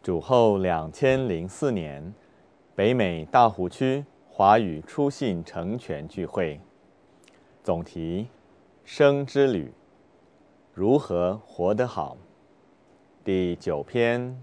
主后2004年，北美大湖区华语初信成全聚会，总题：生之旅，如何活得好？第9篇。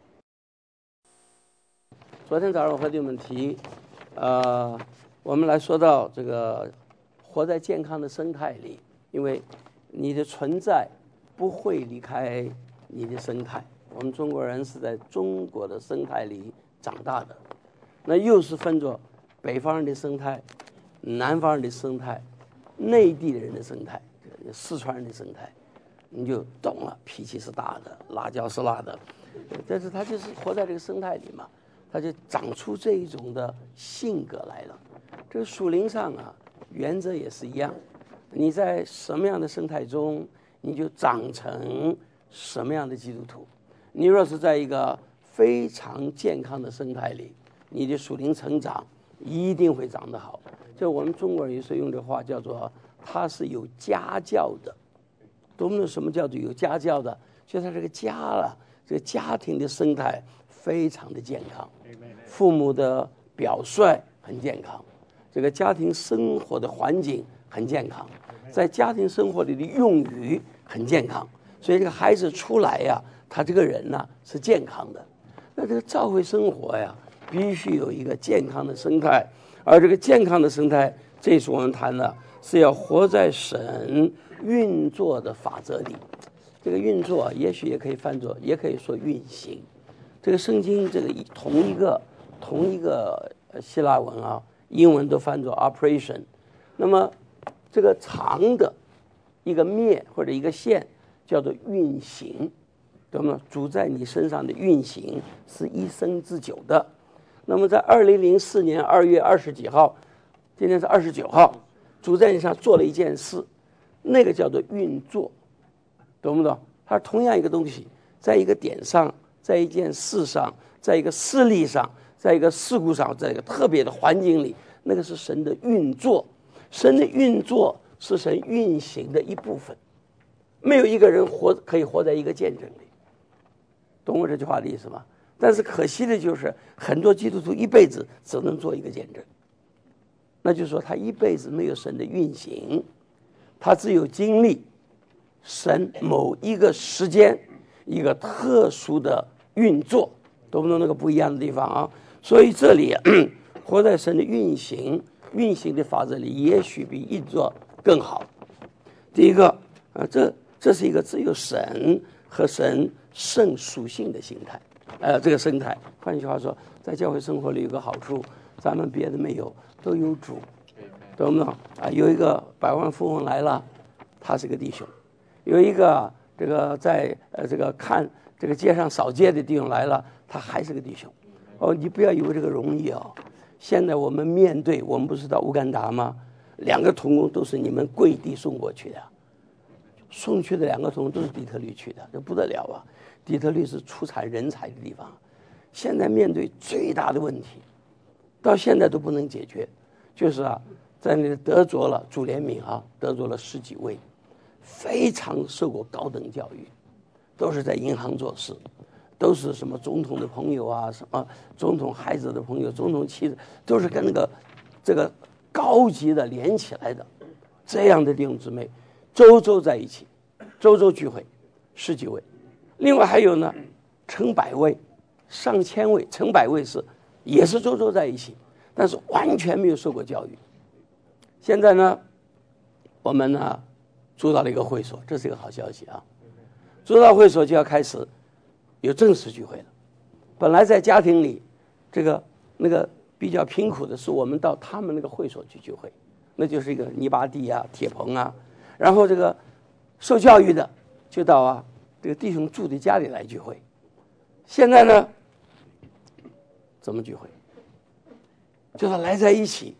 昨天早上我和你们提，我们来说到这个活在健康的生态里，因为你的存在不会离开你的生态。我们中国人是在中国的生态里长大的，那又是分作北方人的生态、南方人的生态、内地的人的生态、四川人的生态，你就懂了。脾气是大的，辣椒是辣的，但是他就是活在这个生态里嘛，他就长出这一种的性格来了。这个属灵上啊，原则也是一样，你在什么样的生态中，你就长成什么样的基督徒。你若是在一个非常健康的生态里，你的属灵成长一定会长得好。就我们中国人有时候用这话叫做他是有家教的。懂不懂什么叫做有家教的？就他这个家了，这个家庭的生态非常的健康，父母的表率很健康，这个家庭生活的环境很健康，在家庭生活里的用语很健康，所以这个孩子出来呀，他这个人呢是健康的。那这个教会生活呀，必须有一个健康的生态，而这个健康的生态，这是我们谈的，是要活在神运作的法则里。这个运作也许也可以翻作，也可以说运行。这个圣经这个同一个希腊文啊，英文都翻作 operation。那么这个长的一个面或者一个线叫做运行，那么主在你身上的运行是一生之久的。那么在2004年2月20几号，今天是29号，主在你上做了一件事，那个叫做运作，懂不懂？它是同样一个东西，在一个点上，在一件事上，在一个事例上，在一个事故上，在一个特别的环境里，那个是神的运作。神的运作是神运行的一部分，没有一个人可以活在一个见证里，懂我这句话的意思吗？但是可惜的就是很多基督徒一辈子只能做一个见证，那就是说他一辈子没有神的运行，他只有经历神某一个时间一个特殊的运作，懂不懂那个不一样的地方啊？所以这里活在神的运行的法则里，也许比运作更好。第一个这是一个只有神和神圣属性的形态，这个生态。换句话说，在教会生活里有个好处，咱们别的没有，都有主，懂不懂啊？有一个百万富翁来了，他是个弟兄；有一个这个在这个看这个街上扫街的弟兄来了，他还是个弟兄。哦，你不要以为这个容易哦。现在我们面对，我们不是到乌干达吗？2个同工都是你们跪地送过去的，送去的2个同工都是底特律去的，这不得了啊！底特律是出产人才的地方，现在面对最大的问题，到现在都不能解决，就是在那里得着了主怜悯得着了10几位，非常受过高等教育，都是在银行做事，都是什么总统的朋友什么总统孩子的朋友，总统妻子，都是跟这个高级的连起来的，这样的弟兄姊妹周在一起，周聚会10几位，另外还有呢成百位、上千位、成百位也是周在一起，但是完全没有受过教育。现在呢，我们呢租到了一个会所，这是一个好消息啊！租到会所就要开始有正式聚会了。本来在家庭里，那个比较贫苦的是，我们到他们那个会所去聚会，那就是一个泥巴地铁棚然后这个受教育的就到这个弟兄住的家里来聚会。现在呢，怎么聚会？就是来在一起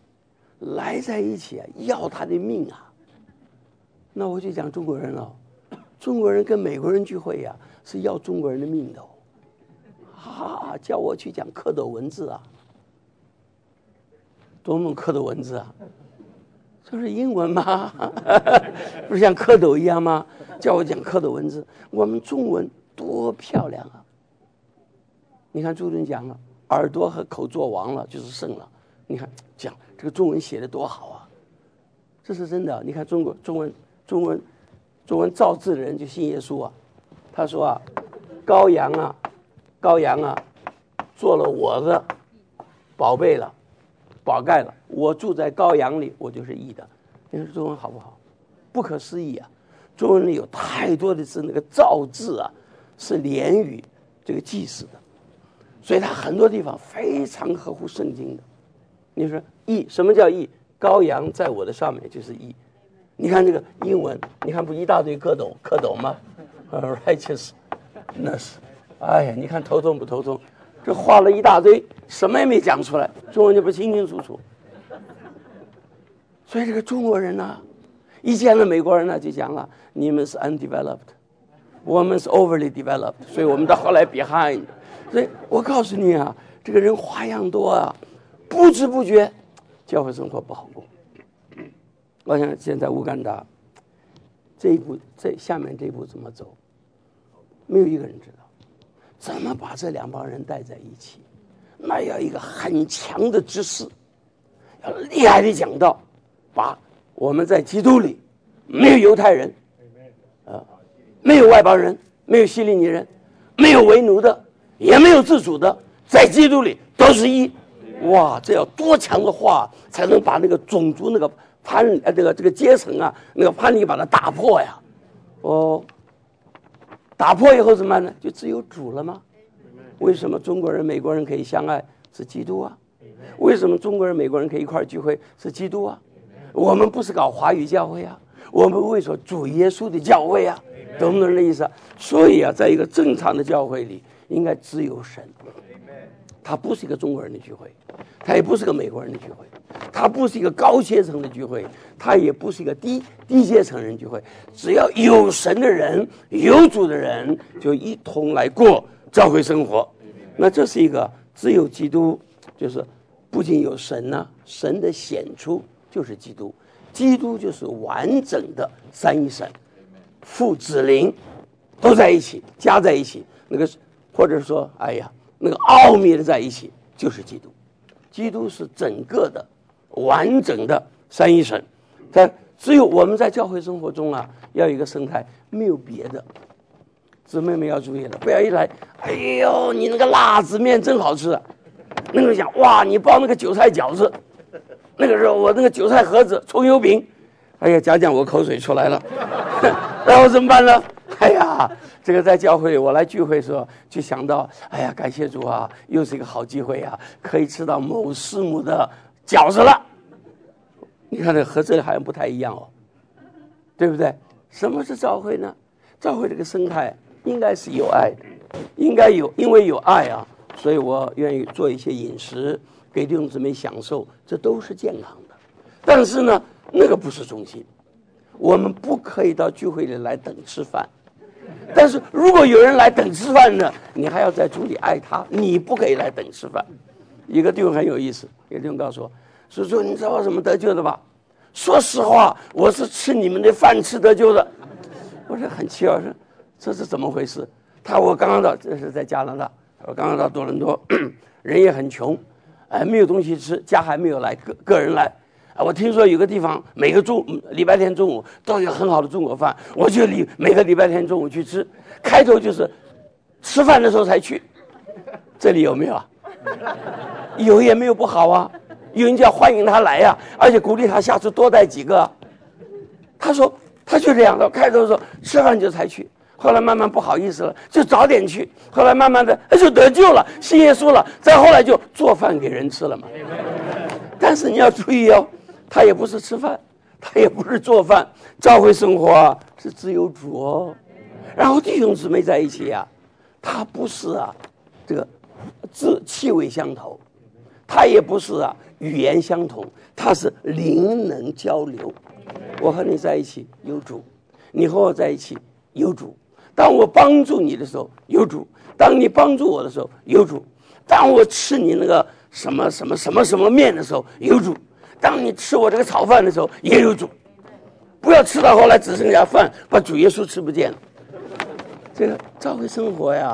要他的命那我就讲中国人了，中国人跟美国人聚会是要中国人的命的叫我去讲蝌蚪文字多么蝌蚪文字这是英文吗？不是像蝌蚪一样吗？叫我讲蝌蚪文字，我们中文多漂亮你看朱棣讲了，耳朵和口做王了，就是圣了。你看讲这个中文写的多好啊，这是真的。你看中文造字的人就信耶稣啊，他说啊，羔羊啊，做了我的宝贝了，宝盖了，我住在羔羊里，我就是义的。你说中文好不好？不可思议啊！中文里有太多的字，那个造字啊，是连于这个祭祀的，所以它很多地方非常合乎圣经的。你说义，什么叫义？羔羊在我的上面就是义。你看这个英文，你看不一大堆蝌蚪吗？righteousness，哎呀，你看头痛不头痛？这画了一大堆，什么也没讲出来，中文就不清清楚楚。所以这个中国人呢，一见了美国人呢，就讲了，你们是 undeveloped， 我们是 overly developed， 所以我们到后来 behind。所以我告诉你啊，这个人花样多啊，不知不觉，教会生活不好过。我想现在乌干达这一步，下面这一步怎么走，没有一个人知道。怎么把这两帮人带在一起？那要一个很强的知识，要厉害的讲道，把我们在基督里没有犹太人，没有外邦人，没有希利尼人，没有为奴的，也没有自主的，在基督里都是一。哇，这要多强的话，才能把那个种族那个这个阶层啊，那个藩篱把它打破呀！哦，打破以后怎么办呢？就只有主了吗？为什么中国人、美国人可以相爱？是基督啊！为什么中国人、美国人可以一块聚会？是基督啊！我们不是搞华语教会啊，我们为说主耶稣的教会啊，懂不懂这意思？所以啊，在一个正常的教会里，应该只有神。它不是一个中国人的聚会，它也不是个美国人的聚会，它不是一个高阶层的聚会，它也不是一个低阶层人聚会。只要有神的人、有主的人，就一同来过教会生活。那这是一个只有基督，就是不仅有神呢，神的显出就是基督，基督就是完整的三一神，父子灵都在一起，加在一起，那个或者说，哎呀。那个奥秘的在一起就是基督，基督是整个的完整的三一神。但只有我们在教会生活中啊，要有一个生态，没有别的。姊妹们要注意了，不要一来，哎呦，你那个辣子面真好吃啊！那个人讲，哇，你包那个韭菜饺子，那个时候我那个韭菜盒子、葱油饼，哎呀，讲我口水出来了，然后怎么办呢？哎呀，这个在教会我来聚会的时候，就想到，哎呀，感谢主啊，又是一个好机会啊，可以吃到某师母的饺子了。你看这和这里好像不太一样哦，对不对？什么是教会呢？教会这个生态应该是有爱的，应该有，因为有爱啊，所以我愿意做一些饮食给弟兄姊妹享受，这都是健康的。但是呢，那个不是中心，我们不可以到聚会里来等吃饭。但是如果有人来等吃饭呢，你还要在主里爱他，你不可以来等吃饭。一个弟兄很有意思，一个弟兄告诉我，说你知道我怎么得救的吧？说实话，我是吃你们的饭吃得救的。我说很奇怪，说这是怎么回事？我刚刚到，这是在加拿大，我刚刚到多伦多，人也很穷，没有东西吃，家还没有来，个人来。我听说有个地方每个礼拜天中午都有很好的中国饭，我就每个礼拜天中午去吃。开头就是吃饭的时候才去，这里有没有啊？有也没有不好啊，有人家欢迎他来呀，而且鼓励他下次多带几个。他说他就这样的，开头说吃饭就才去，后来慢慢不好意思了，就早点去，后来慢慢的就得救了，信耶稣了，再后来就做饭给人吃了嘛。但是你要注意哦。他也不是吃饭，他也不是做饭，教会生活啊是只有主哦。然后弟兄姊妹在一起啊，他不是啊这个气味相投，他也不是啊语言相同，他是灵能交流。我和你在一起有主，你和我在一起有主。当我帮助你的时候有主，当你帮助我的时候有主，当我吃你那个什么面的时候有主。当你吃我这个炒饭的时候也有主，不要吃到后来只剩下饭，把主耶稣吃不见了。这个教会生活呀，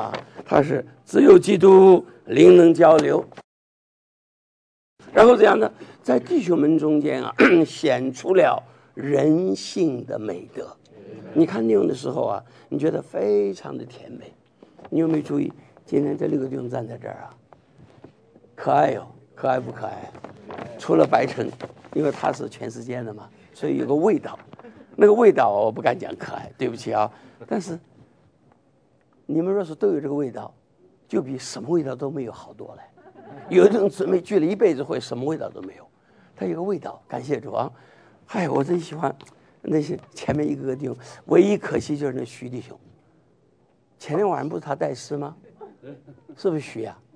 他是只有基督灵能交流。然后这样呢，在弟兄们中间啊，显出了人性的美德。你看内容的时候啊，你觉得非常的甜美。你有没有注意，今天这6个弟兄站在这儿啊，可爱哟，可爱不可爱？除了白晨，因为他是全世界的嘛，所以有个味道。那个味道我不敢讲可爱，对不起啊。但是你们若是都有这个味道，就比什么味道都没有好多了。有的人姊妹聚了一辈子会，什么味道都没有，他有个味道，感谢主啊！嗨，我真喜欢那些前面一个个弟兄，唯一可惜就是那徐弟兄。前天晚上不是他带诗吗？是不是徐呀？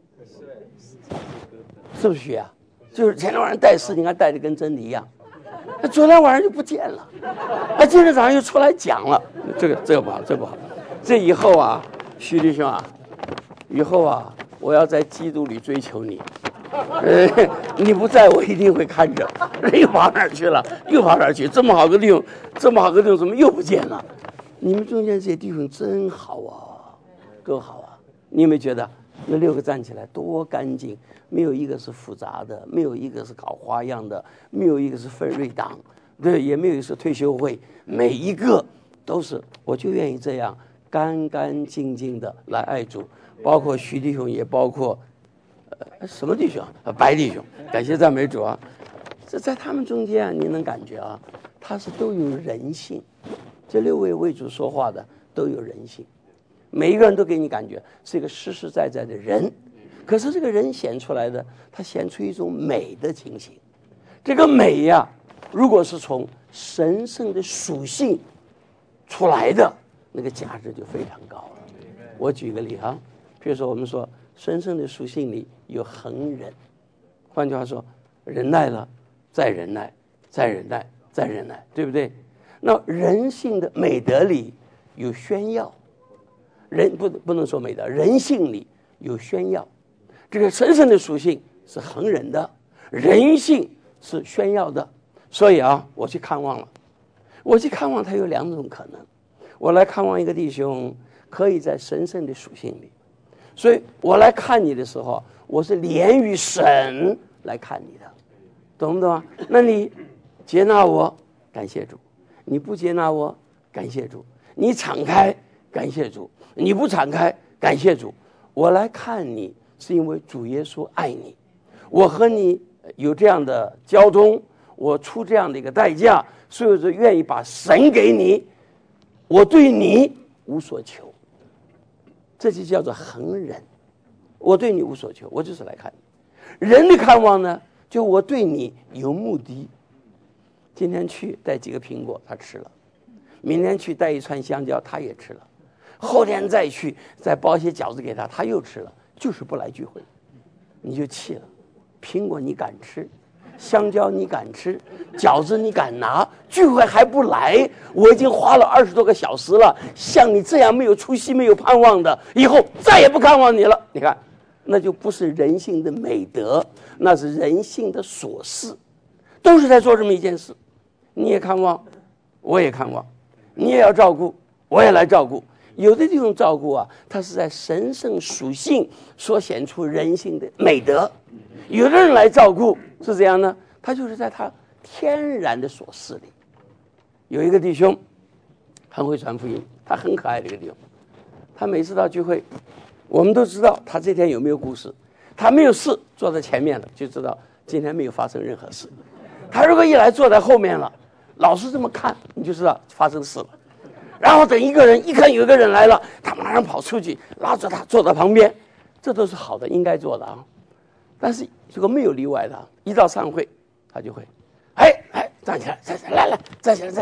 是不是徐呀？就是前天晚上带诗，你看带的跟真的一样。昨天晚上就不见了，今天早上又出来讲了，这个不好，这不好。这以后啊，徐弟兄啊，以后啊，我要在基督里追求你。你不在我一定会看着。又跑哪儿去了？又跑哪儿去？这么好个弟兄，这么好个弟兄，怎么又不见了？你们中间这些弟兄真好啊，多好啊！你有没有觉得那6个站起来多干净？没有一个是复杂的，没有一个是搞花样的，没有一个是分瑞党，对，也没有一个是退休会，每一个都是，我就愿意这样干干净净的来爱主，包括徐弟兄，也包括什么弟兄啊，白弟兄，感谢赞美主啊！这在他们中间啊，你能感觉啊，他是都有人性。这6位为主说话的都有人性，每一个人都给你感觉是一个实实在在的人。可是这个人显出来的，他显出一种美的情形。这个美呀，如果是从神圣的属性出来的，那个价值就非常高了。我举个例啊，比如说我们说神圣的属性里有恒忍，换句话说，忍耐了，再忍耐，再忍耐，再忍耐，对不对？那人性的美德里有宣耀，不能说美德，人性里有宣耀。这个神圣的属性是恒忍的，人性是宣耀的。所以啊，我去看望了，我去看望他有2种可能。我来看望一个弟兄，可以在神圣的属性里，所以我来看你的时候，我是连于神来看你的，懂不懂啊？那你接纳我，感谢主；你不接纳我，感谢主；你敞开，感谢主；你不敞开，感谢主。我来看你，是因为主耶稣爱你，我和你有这样的交通，我出这样的一个代价，所以我就愿意把神给你，我对你无所求，这就叫做恒忍。我对你无所求，我就是来看你。人的看望呢，就我对你有目的。今天去带几个苹果，他吃了；明天去带一串香蕉，他也吃了；后天再去再包一些饺子给他，他又吃了。就是不来聚会，你就气了。苹果你敢吃，香蕉你敢吃，饺子你敢拿，聚会还不来？我已经花了20多个小时了。像你这样没有出息、没有盼望的，以后再也不看望你了。你看，那就不是人性的美德，那是人性的琐事，都是在做这么一件事。你也看望，我也看望，你也要照顾，我也来照顾。有的这种照顾啊，它是在神圣属性所显出人性的美德；有的人来照顾是这样呢，他就是在他天然的琐事里。有一个弟兄很会传福音，他很可爱的一个弟兄，他每次到聚会，我们都知道他这天有没有故事。他没有事，坐在前面了，就知道今天没有发生任何事。他如果一来坐在后面了，老是这么看，你就知道发生事了。然后等一个人一看有一个人来了，他马上跑出去拉着他坐在旁边，这都是好的，应该做的啊。但是如果没有例外的，一到上会他就会站起来，站起来，来站起来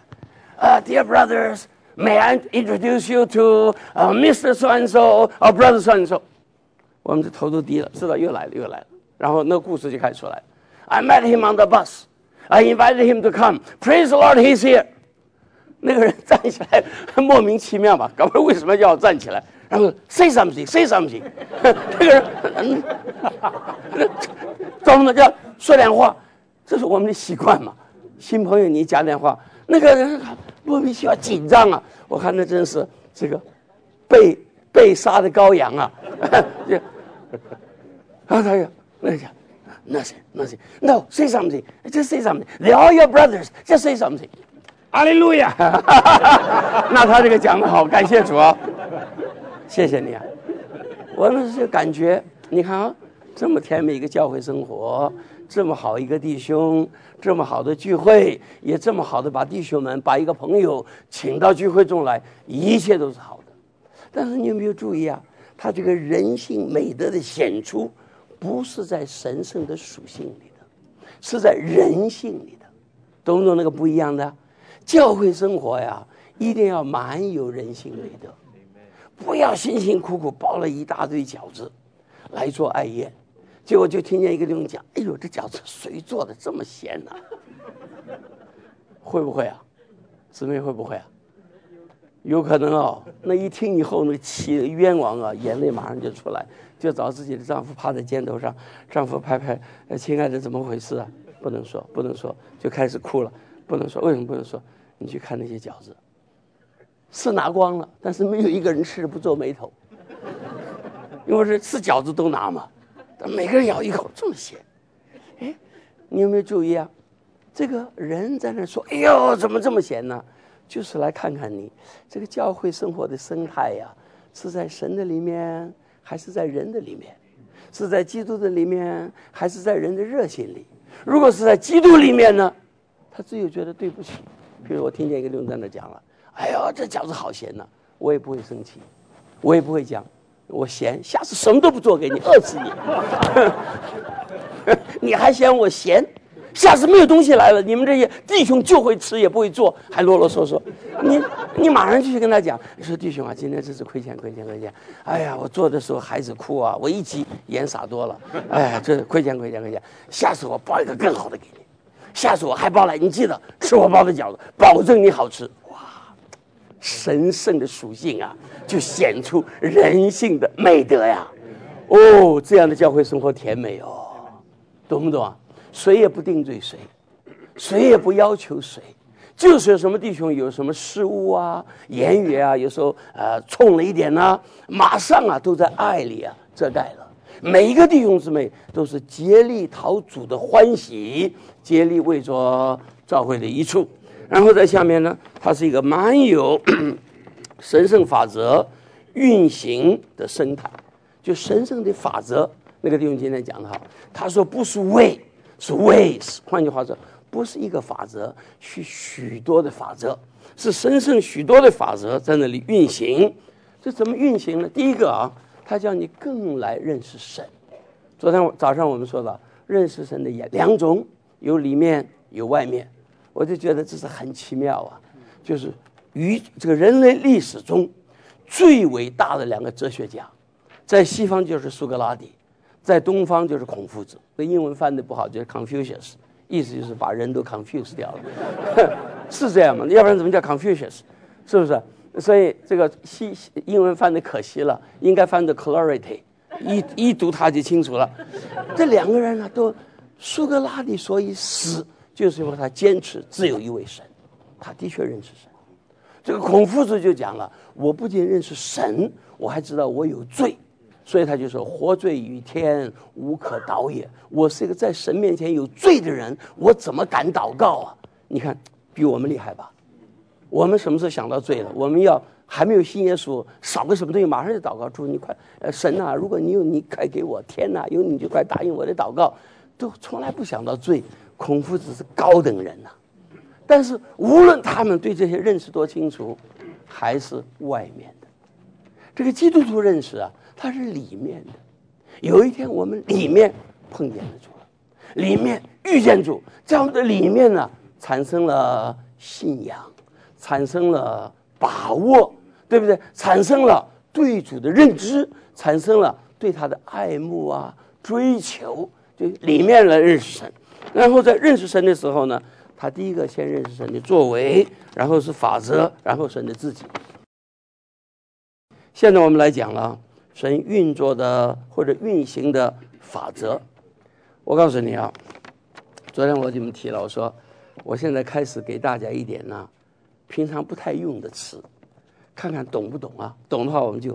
，Dear brothers, may I introduce you to Mr. So and so or Brother So and so。 我们的头都低了，知道又来了。然后那个故事就开始出来了。I met him on the bus. I invited him to come. Praise the Lord, he's here。那个人站起来，莫名其妙吧，搞不懂为什么要站起来，然后 say something。那个人，专门要说点话，这是我们的习惯嘛。新朋友你讲点话，那个人莫名其妙紧张啊。我看那真是这个被被杀的羔羊啊！就他说那讲 nothing no say something just say something they're all your brothers just say something 哈利路亚！那他这个讲得好，感谢主啊！谢谢你啊！我们是感觉，你看啊，这么甜美一个教会生活，这么好一个弟兄，这么好的聚会，也这么好的把弟兄们把一个朋友请到聚会中来，一切都是好的。但是你有没有注意啊？他这个人性美德的显出，不是在神圣的属性里的，是在人性里的，懂不懂那个不一样的？教会生活呀，一定要满有人性美德，不要辛辛苦苦包了一大堆饺子来做爱宴，结果就听见一个弟兄讲：“哎呦，这饺子谁做的这么咸呢？”会不会啊？姊妹会不会啊？有可能哦。那一听以后，那气冤枉啊，眼泪马上就出来，就找自己的丈夫趴在肩头上，丈夫拍拍：“亲爱的，怎么回事啊？”不能说，不能说，就开始哭了。不能说，为什么不能说？你去看那些饺子，是拿光了，但是没有一个人吃的不皱眉头，因为是吃饺子都拿嘛，但每个人咬一口这么咸。哎，你有没有注意啊？这个人在那说：“哎呦，怎么这么咸呢？”就是来看看你这个教会生活的生态呀，是在神的里面，还是在人的里面？是在基督的里面，还是在人的热心里？如果是在基督里面呢，他只有觉得对不起。比如我听见一个弟兄在那讲了：“哎呦，这饺子好咸呐！”我也不会生气，我也不会讲我咸，下次什么都不做给你，饿死你。你还嫌我咸？下次没有东西来了，你们这些弟兄就会吃也不会做，还啰啰嗦嗦。你马上就去跟他讲，你说弟兄啊，今天真是亏欠。哎呀，我做的时候孩子哭啊，我一急盐撒多了，哎呀，这亏欠。下次我包一个更好的给你，下次我还包来，你记得吃我包的饺子，保证你好吃。哇，神圣的属性啊，就显出人性的美德呀。哦，这样的教会生活甜美哦，懂不懂啊？谁也不定罪谁，谁也不要求谁，就是有什么弟兄有什么失误啊、言语啊，有时候冲了一点呢，马上啊都在爱里啊遮盖了。每一个弟兄姊妹都是竭力讨主的欢喜，竭力为着教会的益处。然后在下面呢，它是一个蛮有神圣法则运行的生态，就神圣的法则。那个弟兄今天讲的好，他说不是way。是 ways， 换句话说，不是一个法则，是许多的法则，是神圣许多的法则在那里运行。这怎么运行呢？第一个啊，他叫你更来认识神。昨天早上我们说了，认识神的两种，有里面有外面，我就觉得这是很奇妙啊。就是与这个人类历史中最伟大的两个哲学家，在西方就是苏格拉底，在东方就是孔夫子。那英文翻的不好，就是 Confucius， 意思就是把人都 confuse 掉了，是这样吗？要不然怎么叫 Confucius？ 是不是？所以这个英文翻的可惜了，应该翻的 clarity， 一读它就清楚了。这两个人呢，都苏格拉底所以死，就是因为他坚持只有一位神，他的确认识神。这个孔夫子就讲了，我不仅认识神，我还知道我有罪。所以他就说：“活罪于天，无可祷也。”我是一个在神面前有罪的人，我怎么敢祷告啊？你看，比我们厉害吧？我们什么时候想到罪了？我们要还没有信耶稣，少个什么东西，马上就祷告主，你快，神啊，如果你有，你快给我；天哪，有你就快答应我的祷告。都从来不想到罪。孔夫子是高等人呐，但是无论他们对这些认识多清楚，还是外面的。这个基督徒认识啊。它是里面的，有一天我们里面碰见了主了，里面遇见主，在我们的里面呢，产生了信仰，产生了把握，对不对？产生了对主的认知，产生了对他的爱慕啊、追求，就里面来认识神。然后在认识神的时候呢，他第一个先认识神的作为，然后是法则，然后神的自己。现在我们来讲了。神运作的或者运行的法则，我告诉你啊，昨天我就这么提了，我说我现在开始给大家一点呢，平常不太用的词，看看懂不懂啊？懂的话我们就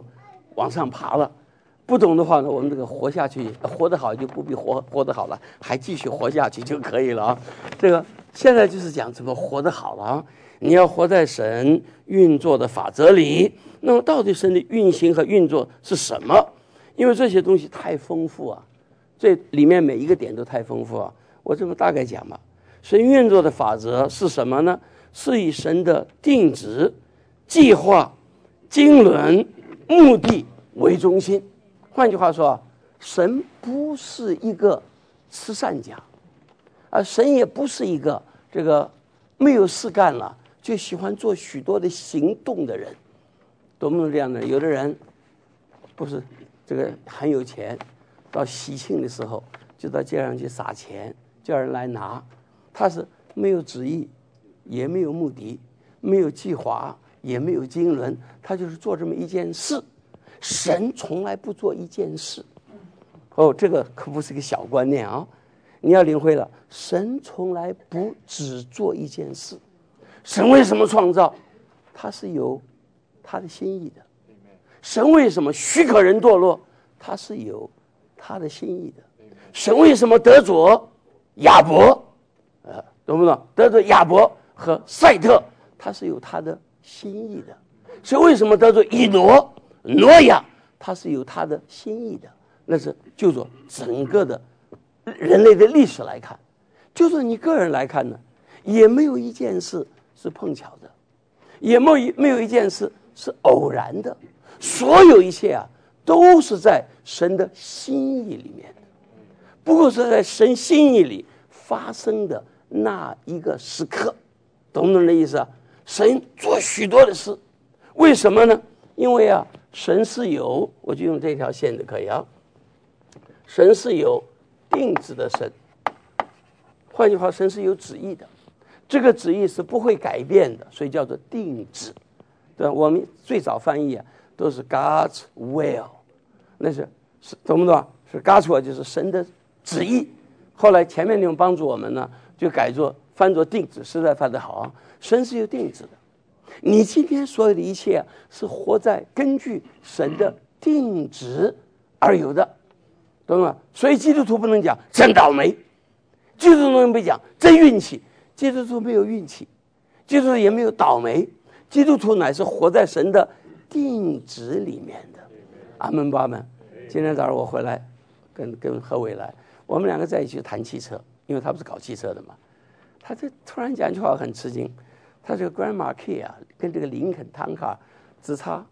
往上爬了。不懂的话呢，我们这个活下去，活得好就不必活得好了，还继续活下去就可以了啊。这个现在就是讲怎么活得好了啊。你要活在神运作的法则里，那么到底神的运行和运作是什么？因为这些东西太丰富啊，这里面每一个点都太丰富啊。我这么大概讲吧。神运作的法则是什么呢？是以神的定旨、计划、经纶、目的为中心。换句话说，神不是一个慈善家，神也不是一个这个没有事干了就喜欢做许多的行动的人，懂不懂这样的？有的人不是这个很有钱，到喜庆的时候就到街上去撒钱，叫人来拿，他是没有旨意，也没有目的，没有计划，也没有经纶，他就是做这么一件事。神从来不做一件事，这个可不是个小观念啊！你要领会了，神从来不只做一件事。神为什么创造？他是有他的心意的。神为什么许可人堕落？他是有他的心意的。神为什么得着亚伯？懂不懂？得着亚伯和赛特，他是有他的心意的。神为什么得着以挪亚，他是有他的心意的。那是就说整个的人类的历史来看，就说你个人来看呢，也没有一件事是碰巧的，也没有一件事是偶然的，所有一切啊都是在神的心意里面的，不过是在神心意里发生的那一个时刻，懂不懂这意思啊？神做许多的事，为什么呢？因为啊，神是有，我就用这条线就可以啊。神是有定旨的神，换句话，神是有旨意的，这个旨意是不会改变的，所以叫做定旨。对吧？我们最早翻译啊，都是 God's will， 那是懂不懂？是 God's will， 就是神的旨意。后来前面那种帮助我们呢，就改作翻作定旨，实在翻得好啊。神是有定旨的。你今天所有的一切是活在根据神的定旨而有的，懂吗？所以基督徒不能讲真倒霉，基督徒不讲真运气，基督徒没有运气，基督徒也没有倒霉，基督徒乃是活在神的定旨里面的。阿门吧们。今天早上我回来跟何伟来，我们两个在一起谈汽车，因为他不是搞汽车的嘛，他这突然讲一句话很吃惊。他这个 Grand Marquis 啊，跟这个林肯汤卡只差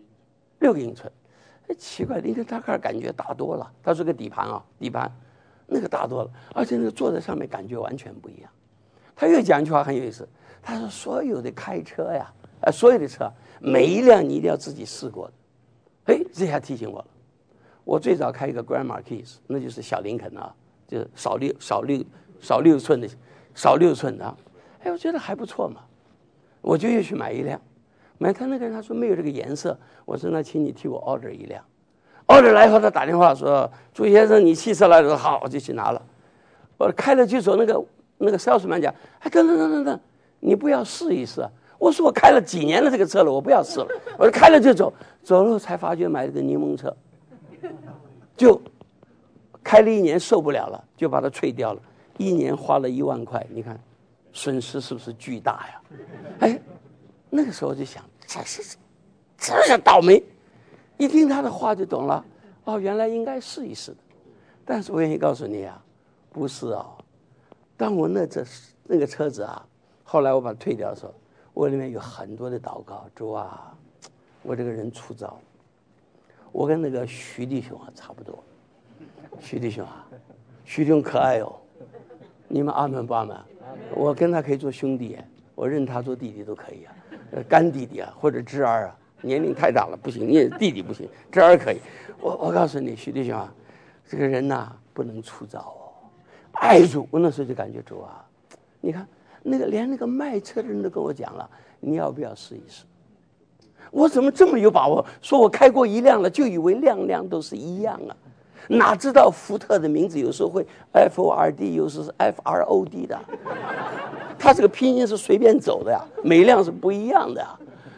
6英寸，奇怪，林肯汤卡感觉大多了。它是个底盘啊，底盘那个大多了，而且那个坐在上面感觉完全不一样。他又讲一句话很有意思，他说所有的开车呀，所有的车每一辆你一定要自己试过的。这下提醒我了，我最早开一个 Grand Marquis， 那就是小林肯啊，就是少六寸的啊，我觉得还不错嘛。我就又去买一辆，买他那个人他说没有这个颜色，我说那请你替我 order 一辆。order 来以后他打电话说朱先生你汽车来了，好，我就去拿了。我开了就走，那个 salesman 讲，等，你不要试一试啊？我说我开了几年了这个车了，我不要试了。我说开了就走，走了才发觉买了个柠檬车，就开了1年受不了了，就把它退掉了，1年花了1万块，你看损失是不是巨大呀？那个时候就想，这是倒霉。一听他的话就懂了，原来应该试一试的。但是我愿意告诉你啊，不是啊。当我那个车子啊，后来我把它退掉的时候，我里面有很多的祷告，主啊，我这个人粗糙，我跟那个徐弟兄啊差不多。徐弟兄啊，徐弟兄可爱哦，你们阿门不阿门？我跟他可以做兄弟，我认他做弟弟都可以啊，干弟弟啊，或者侄儿啊，年龄太大了不行，你也弟弟不行，侄儿可以。我告诉你，徐弟兄啊，这个人呐不能粗糙哦，爱主。我那时候就感觉主啊，你看连那个卖车的人都跟我讲了，你要不要试一试？我怎么这么有把握？说我开过一辆了，就以为辆都是一样啊。哪知道福特的名字有时候会 FORD， 有时候是 FROD 的，它这个拼音是随便走的呀，每辆是不一样的呀。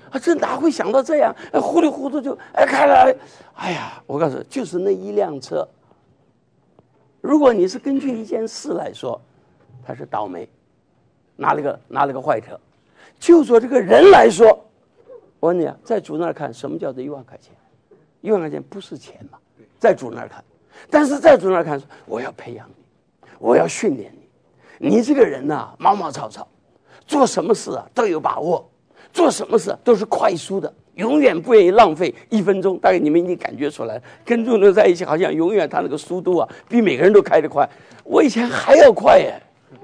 这哪会想到这样？糊里糊涂就开了。哎呀，我告诉你，就是那一辆车。如果你是根据一件事来说，他是倒霉，拿了个坏车。就说这个人来说，我问你啊，在主那儿看，什么叫做1万块钱？1万块钱不是钱嘛，在主那儿看。但是在主那儿看，我要培养你，我要训练你。你这个人呐，毛毛糙糙，做什么事啊都有把握，做什么事都是快速的，永远不愿意浪费1分钟。大概你们已经感觉出来，跟众人在一起，好像永远他那个速度啊，比每个人都开得快。我以前还要快耶。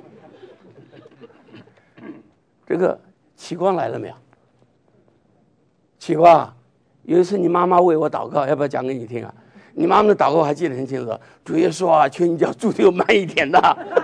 这个启光来了没有？启光，有一次你妈妈为我祷告，要不要讲给你听啊？你妈妈的祷告我还记得很清楚，主耶稣啊，求你叫猪丢慢一点的。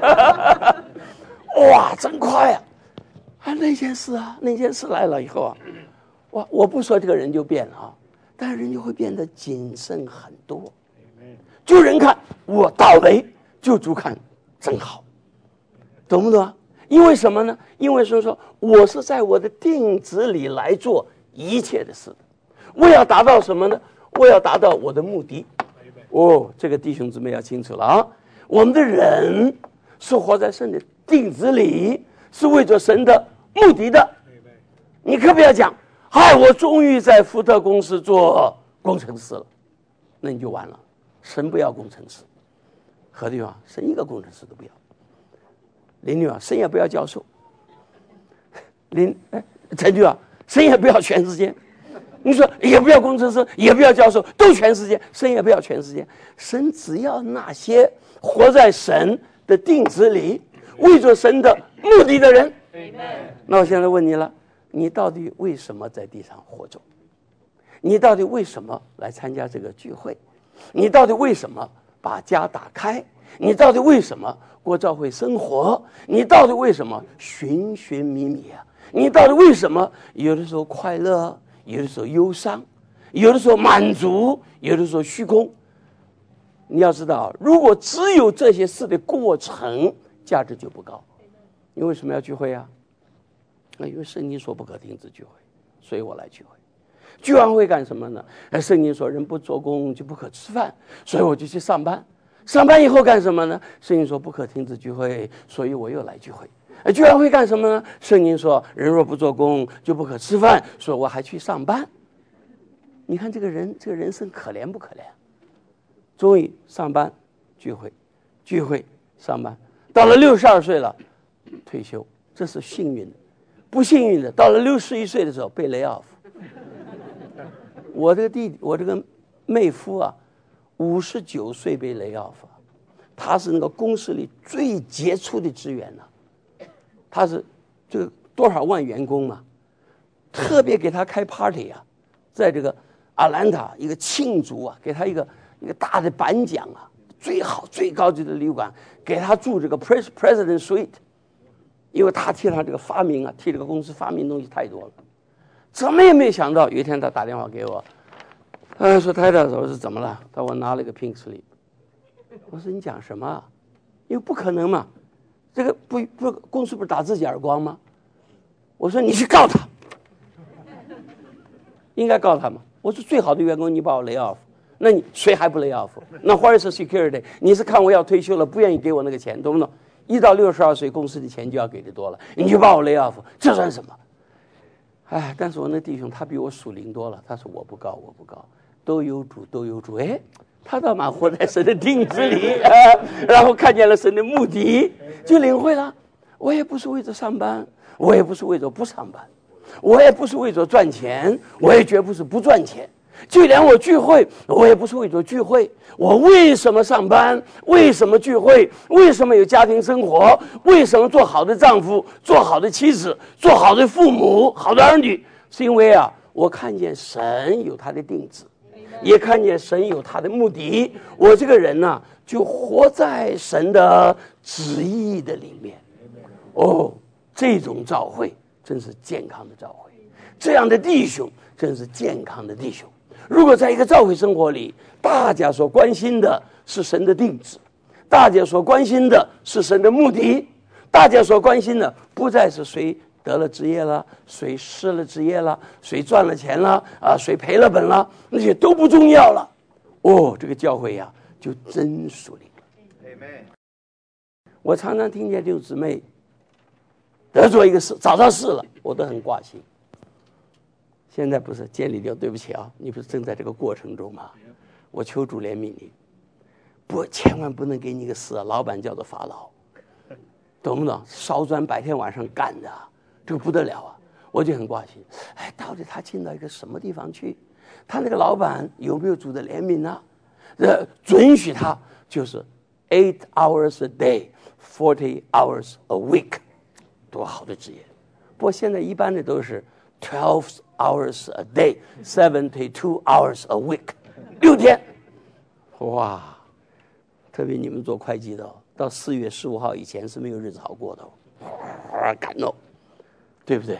哇，真快啊！那件事来了以后啊，哇，我不说这个人就变了啊，但是人就会变得谨慎很多。就人看我倒霉，就主看真好，懂不懂啊？因为什么呢？因为说我是在我的定旨里来做一切的事的，我要达到什么呢？我要达到我的目的。这个弟兄姊妹要清楚了啊！我们的人是活在神的定旨里，是为着神的目的的。你可不要讲，我终于在福特公司做工程师了，那你就完了。神不要工程师，何地方？神一个工程师都不要。林女啊，神也不要教授。陈局啊，神也不要全世界。你说也不要工程师，也不要教授，都全世界。神也不要全世界，神只要那些活在神的定旨里，为着神的目的的人。那我现在问你了，你到底为什么在地上活着？你到底为什么来参加这个聚会？你到底为什么把家打开？你到底为什么过教会生活？你到底为什么寻寻觅觅啊？你到底为什么有的时候快乐，有的时候忧伤，有的时候满足，有的时候虚空？你要知道，如果只有这些事的过程，价值就不高。你为什么要聚会啊？因为圣经说不可停止聚会，所以我来聚会。聚完会干什么呢？圣经说人不做工就不可吃饭，所以我就去上班。上班以后干什么呢？圣经说不可停止聚会，所以我又来聚会。聚完会干什么呢？圣经说人若不做工就不可吃饭，所以我还去上班。你看这个人生可怜不可怜？终于上班聚会，聚会上班，到了62岁了退休，这是幸运的。不幸运的，到了61岁的时候被lay off。我这个妹夫啊，59岁被lay off，他是那个公司里最杰出的职员呢，他是这个多少万员工嘛，特别给他开 party 啊，在这个阿兰塔一个庆祝啊，给他一个大的颁奖啊，最好最高级的旅馆，给他住这个 President Suite， 因为他替他这个发明啊，替这个公司发明东西太多了。怎么也没有想到，有一天他打电话给我，说太太，我说怎么了？他说我拿了一个 pink slip。我说你讲什么啊？因为不可能嘛，这个不公司不是打自己耳光吗？我说你去告他，应该告他嘛。我说最好的员工你把我lay off，那你谁还不lay off？那 where is security？ 你是看我要退休了，不愿意给我那个钱，懂不懂？1到62岁，公司的钱就要给的多了，你就把我lay off，这算什么？但是我那弟兄他比我属灵多了，他说我不告，都有主，都有主。他倒蛮活在神的定旨里，然后看见了神的目的，就领会了。我也不是为着上班，我也不是为着不上班，我也不是为着赚钱，我也绝不是不赚钱。就连我聚会，我也不是为着聚会。我为什么上班？为什么聚会？为什么有家庭生活？为什么做好的丈夫、做好的妻子、做好的父母、好的儿女？是因为我看见神有他的定旨，也看见神有他的目的。我这个人呢，就活在神的旨意的里面。这种召会真是健康的召会，这样的弟兄真是健康的弟兄。如果在一个教会生活里，大家所关心的是神的定旨，大家所关心的是神的目的，大家所关心的不再是谁得了职业了，谁失了职业了，谁赚了钱了谁赔了本了，那些都不重要了。这个教会呀就真属灵了。我常常听见弟兄姊妹得做一个事，找到事了，我都很挂心。现在不是监理掉，对不起啊，你不是正在这个过程中吗？我求主怜悯你，千万不能给你一个事老板叫做法老，懂不懂？烧砖白天晚上干的，这个不得了啊！我就很挂心，到底他进到一个什么地方去？他那个老板有没有主的怜悯呢？准许他就是 8 hours a day, 40 hours a week， 多好的职业！不过现在一般的都是12 hours a day, 72 hours a week， 6天。哇！特别你们做会计的到4月15号以前是没有日子好过的，赶哦，对不对？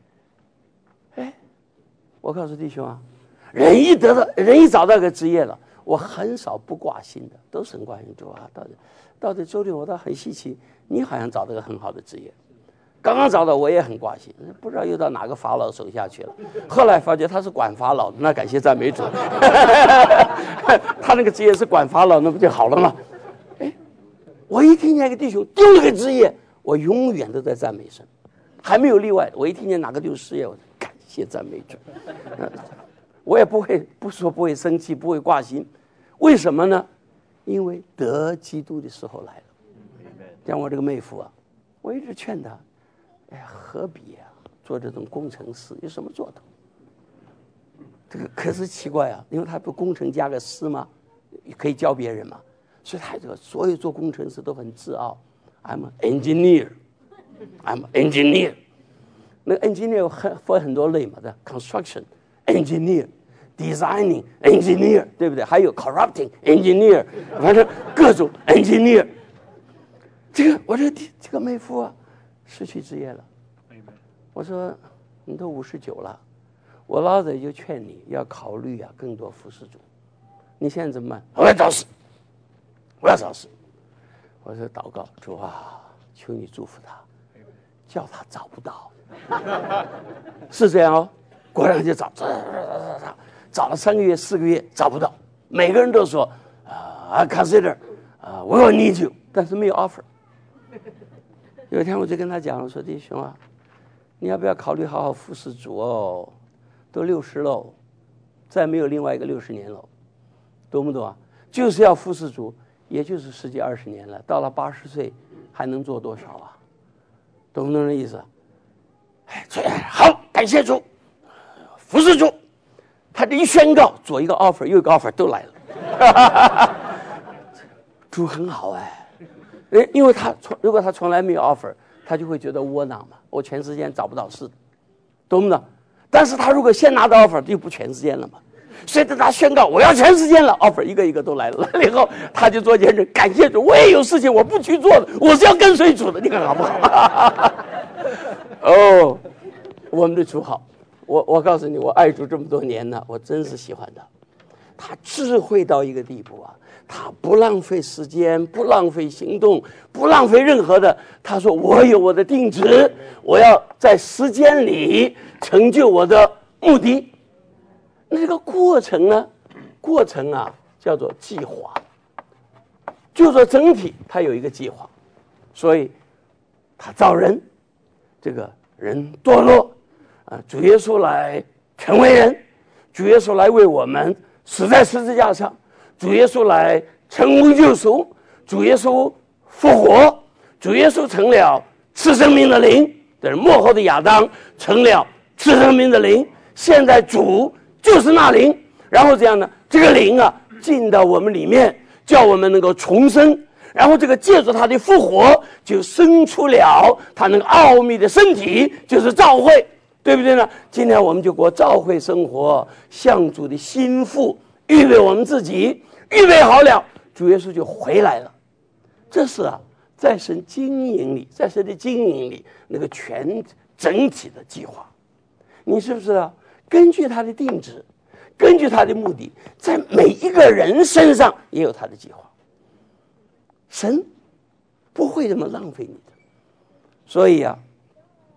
我告诉弟兄啊，人一找到个职业了，我很少不挂心的，都是很挂心。主啊，到底周六我倒很稀奇，你好像找到个很好的职业，刚刚找到我也很挂心，不知道又到哪个法老手下去了。后来发觉他是管法老的，那感谢赞美主，他那个职业是管法老，那不就好了吗？我一听见一个弟兄丢了个职业，我永远都在赞美神，还没有例外。我一听见哪个丢失业，我感谢赞美主。我也不会生气，不会挂心。为什么呢？因为得基督的时候来了。像我这个妹夫啊，我一直劝他，何必做这种工程师，有什么做头？这个可是奇怪因为他不工程加个师吗？可以教别人嘛。所以他这个所有做工程师都很自傲 ，I'm an engineer， I'm an engineer。那个 engineer 分很多类嘛的 ，construction engineer、designing engineer， 对不对？还有 corrupting engineer， 反正各种 engineer。我这个妹夫失去职业了。我说你都59了，我老早就劝你要考虑更多服侍主。你现在怎么办？我要找事。我说祷告，主啊，求你祝福他，叫他找不到。是这样果然就找了3个月4个月找不到，每个人都说I consider we will need you， 但是没有 offer。有一天我就跟他讲，我说弟兄啊，你要不要考虑好好服侍主都60了，再没有另外一个60年了，懂不懂就是要服侍主，也就是10几20年了，到了80岁还能做多少懂不懂这意思？好，感谢主，服侍主。他这一宣告，左一个 offer， 右一个 offer 都来了。主很好因为如果他从来没有 offer， 他就会觉得窝囊嘛，我全时间找不到事，懂不懂？但是他如果先拿到 offer， 就不全时间了嘛。所以等他宣告我要全时间了 ，offer 一个一个都来了，以后他就做见证，感谢主，我也有事情我不去做的，我是要跟随主的，你看好不好？我们的主好，我告诉你，我爱主这么多年了，我真是喜欢他。他智慧到一个地步他不浪费时间，不浪费行动，不浪费任何的。他说我有我的定旨，我要在时间里成就我的目的。那这个过程呢？叫做计划，就说整体它有一个计划，所以他造人，这个人堕落主耶稣来成为人，主耶稣来为我们死在十字架上，主耶稣来成为救赎，主耶稣复活，主耶稣成了赐生命的灵，这是幕后的亚当成了赐生命的灵，现在主就是那灵，然后这样呢，这个灵进到我们里面，叫我们能够重生，然后这个借助他的复活，就生出了他那个奥秘的身体，就是召会，对不对呢？今天我们就过召会生活，向主的心腹预备我们自己，预备好了，主耶稣就回来了。这是在神经营里，在神的经营里那个整体的计划。你是不是根据他的定旨，根据他的目的，在每一个人身上也有他的计划。神不会这么浪费你的，所以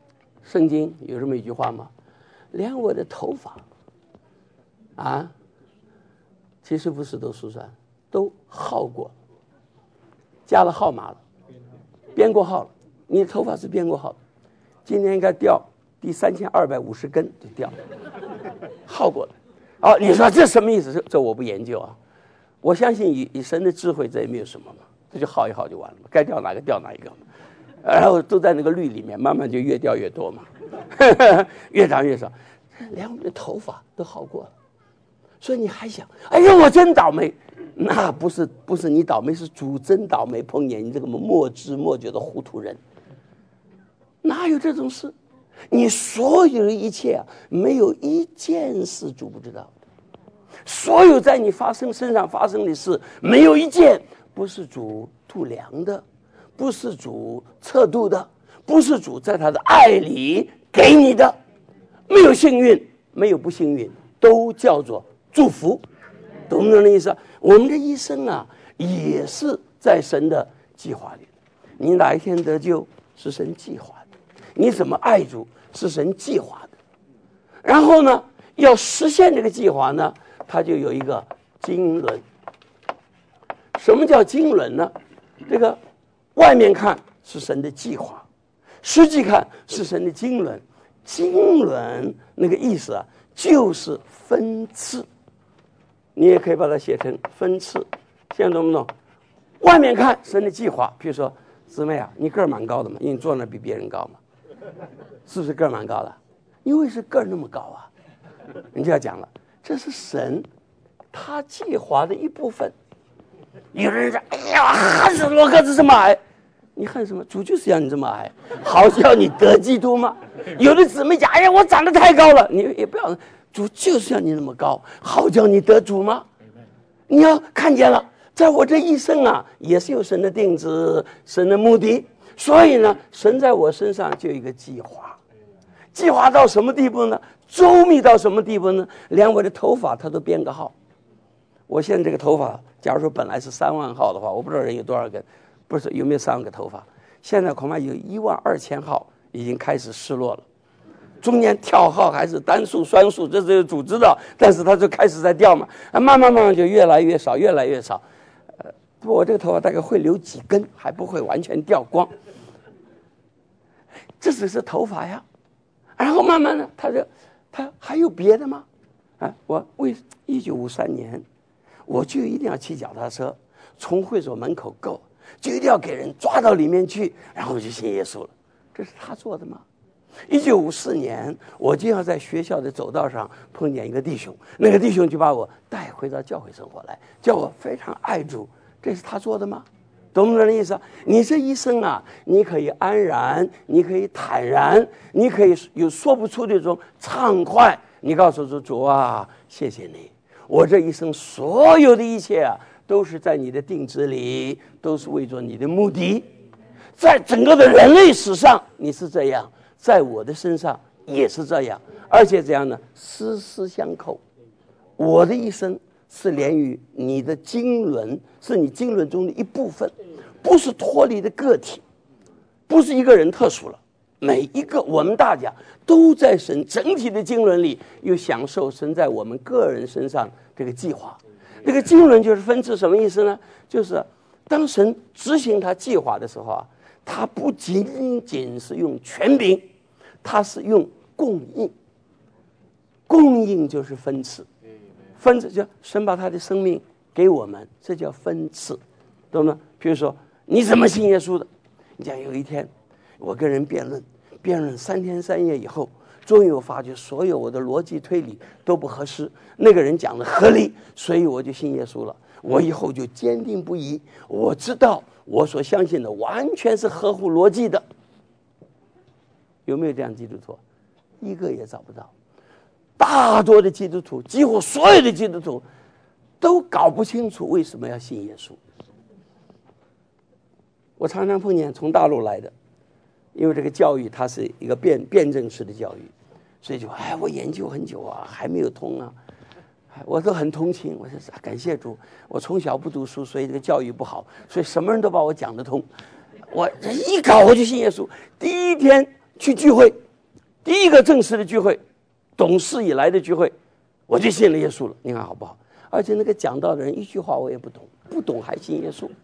圣经有这么一句话吗？连我的头发啊，其实不是都梳算，都号过，加了号码了，编过号了。你的头发是编过号的，今年应该掉第3250根就掉了，耗过了。哦，你说这什么意思？这我不研究啊。我相信以神的智慧，这也没有什么嘛，这就耗一耗就完了嘛，该掉哪个掉哪一个嘛。然后都在那个律里面，慢慢就越掉越多嘛，越长越少，连我们的头发都耗过了。所以你还想，哎呀，我真倒霉？那不是你倒霉，是主真倒霉，碰见你这个莫知莫觉的糊涂人。哪有这种事？你所有的一切啊，没有一件事主不知道的。所有在你身上发生的事，没有一件不是主度量的，不是主测度的，不是主在他的爱里给你的。没有幸运，没有不幸运，都叫做祝福。懂不懂的意思？我们的一生啊，也是在神的计划里。你哪一天得救是神计划的，你怎么爱主是神计划的。然后呢，要实现这个计划呢，它就有一个经纶。什么叫经纶呢？这个外面看是神的计划，实际看是神的经纶。经纶那个意思啊，就是分次。你也可以把它写成分次，现在懂不懂？外面看神的计划，比如说姊妹啊，你个儿蛮高的嘛，因为你坐那比别人高嘛，是不是个儿蛮高的？因为是个儿那么高啊，人家讲了，这是神他计划的一部分。有人说，哎呀，恨死我个子这么矮，你恨什么？主就是要你这么矮，好叫你得基督吗？有的姊妹讲，哎呀，我长得太高了，你也不要。主就是要你那么高，好叫你得主吗？你要看见了，在我这一生啊，也是有神的定旨，神的目的。所以呢，神在我身上就有一个计划，计划到什么地步呢？周密到什么地步呢？连我的头发他都编个号。我现在这个头发，假如说本来是3万号的话，我不知道人有多少根，不是有没有3万个头发，现在恐怕有12000号已经开始失落了。中间跳号还是单数双数，这是主知道，但是它就开始在掉嘛，慢慢就越来越少，越来越少。我这个头发大概会留几根，还不会完全掉光。这只是头发呀，然后慢慢的，它还有别的吗？我为1953年，我就一定要骑脚踏车从会所门口够，就一定要给人抓到里面去，然后我就信耶稣了。这是他做的吗？1954年，我就要在学校的走道上碰见一个弟兄，那个弟兄就把我带回到教会生活来，叫我非常爱主。这是他做的吗？懂不懂的意思？你这一生啊，你可以安然，你可以坦然，你可以有说不出的这种畅快。你告诉主啊，谢谢你，我这一生所有的一切啊，都是在你的定旨里，都是为着你的目的。在整个的人类史上，你是这样。在我的身上也是这样，而且这样呢，丝丝相扣。我的一生是连于你的经纶，是你经纶中的一部分，不是脱离的个体，不是一个人特殊了。每一个我们大家都在神整体的经纶里，又享受神在我们个人身上这个计划。这个经纶就是分次，什么意思呢？就是当神执行他计划的时候啊，他不仅仅是用权柄，他是用供应。供应就是分次，分次就神把他的生命给我们，这叫分次，懂吗？比如说你怎么信耶稣的？你讲有一天我跟人辩论3天3夜以后，终于我发觉所有我的逻辑推理都不合适，那个人讲的合理，所以我就信耶稣了。我以后就坚定不移，我知道我所相信的完全是合乎逻辑的。有没有这样基督徒？一个也找不到。大多的基督徒，几乎所有的基督徒都搞不清楚为什么要信耶稣。我常常碰见从大陆来的，因为这个教育它是一个辩证式的教育，所以就我研究很久啊，还没有通啊。我都很同情，我说感谢主，我从小不读书，所以这个教育不好，所以什么人都把我讲得通。我一搞我就信耶稣。第一天去聚会， 第一个正式的聚会，懂事以来的聚会，我就信了耶稣了。你看好不好？而且那个讲道的人一句话我也不懂，不懂还信耶稣。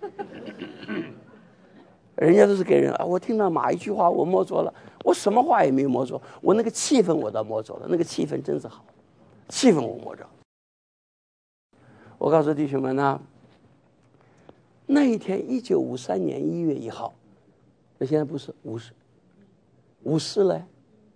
人家都是给人啊，我听到马一句话我摸着了，我什么话也没有摸着，我那个气氛我倒摸着了，那个气氛真是好，气氛我摸着。我告诉弟兄们呢，那一天1953年1月1号，那现在不是50了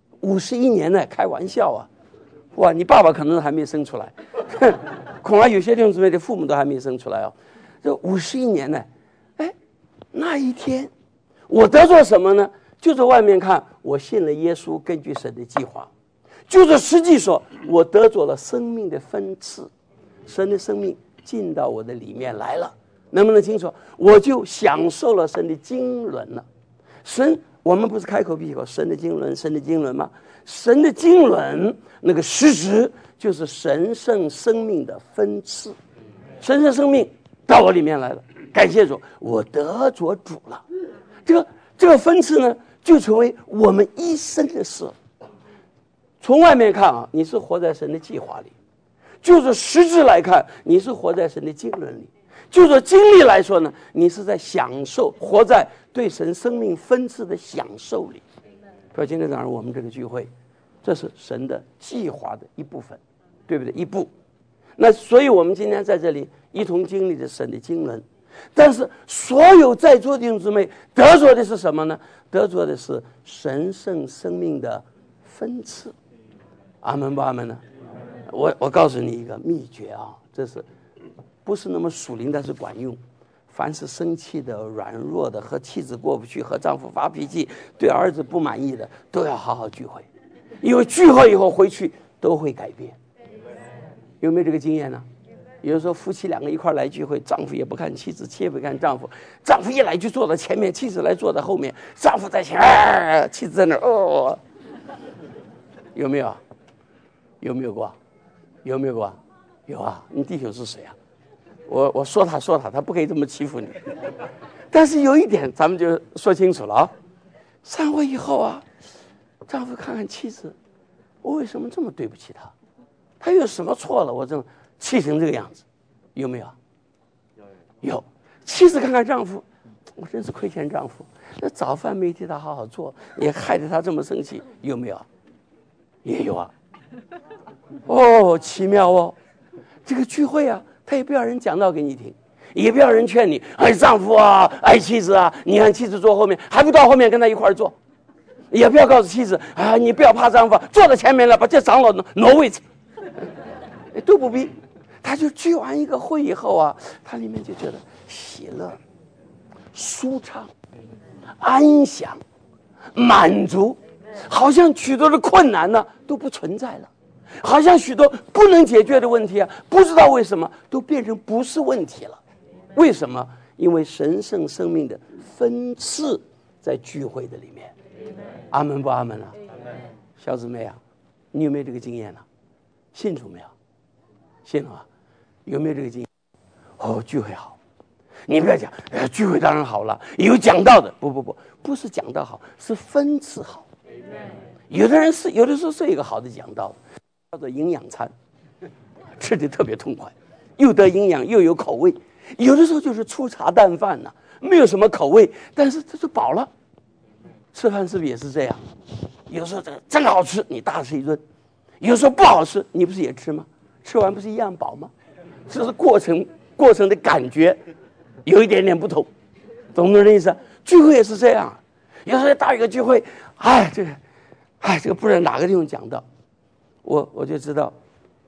，51年呢，开玩笑啊！哇，你爸爸可能还没生出来，恐怕有些弟兄姊妹的父母都还没生出来哦。这51年呢，哎，那一天我得着什么呢？就是外面看我信了耶稣，根据神的计划，就是实际说我得着了生命的分赐，神的生命进到我的里面来了，能不能清楚？我就享受了神的经纶了。神，我们不是开口闭口神的经纶，神的经纶吗？神的经纶那个实质就是神圣生命的分赐，神圣生命到我里面来了，感谢主，我得着主了。这个分赐呢，就成为我们一生的事。从外面看啊，你是活在神的计划里；就是实质来看，你是活在神的经纶里；就是经历来说呢，你是在享受，活在对神生命分赐的享受里。说今天早上我们这个聚会，这是神的计划的一部分，对不对？一步。那所以我们今天在这里一同经历着神的经纶。但是所有在座的弟兄姊妹得着的是什么呢？得着的是神圣生命的分赐。阿门不阿门呢？我告诉你一个秘诀啊，这是不是那么属灵，但是管用。凡是生气的、软弱的、和妻子过不去、和丈夫发脾气、对儿子不满意的，都要好好聚会，因为聚会以后回去都会改变。有没有这个经验呢？有的时候夫妻两个一块来聚会，丈夫也不看妻子，妻子也不看丈夫，丈夫一来就坐在前面，妻子来坐在后面，丈夫在前面，妻子在那儿哦。有没有？有没有过？有没有过？有啊！你弟兄是谁啊？我说他，他不可以这么欺负你。但是有一点，咱们就说清楚了啊。散会以后啊，丈夫看看妻子，我为什么这么对不起他？他有什么错了？我这么气成这个样子，有没有？有。妻子看看丈夫，我真是亏欠丈夫，那早饭没替他好好做，也害得他这么生气，有没有？也有啊。哦，奇妙哦！这个聚会啊，他也不要人讲道给你听，也不要人劝你，爱丈夫啊，爱妻子啊，你看妻子坐后面，还不到后面跟他一块坐，也不要告诉妻子啊，你不要怕丈夫，坐在前面了，把这长老挪位置，都不必。他就聚完一个会以后啊，他里面就觉得喜乐、舒畅、安详、满足，好像许多的困难呢都不存在了，好像许多不能解决的问题啊，不知道为什么都变成不是问题了。为什么？因为神圣生命的分赐在聚会的里面。阿门不阿门啊？小姊妹啊，你有没有这个经验呢？信主没有？信了啊？有没有这个经验？哦，聚会好，你不要讲，聚会当然好了，有讲道的，不是讲道好，是分赐好。有的人是有的时候是一个好的讲道，叫做营养餐，吃的特别痛快，又得营养又有口味。有的时候就是粗茶淡饭呢，没有什么口味，但是这就饱了。吃饭是不是也是这样？有时候这个真好吃，你大吃一顿；有时候不好吃，你不是也吃吗？吃完不是一样饱吗？这是过程的感觉有一点点不同，懂不懂这意思？聚会也是这样，有时候大一个聚会，这个不知道哪个地方讲到，我就知道，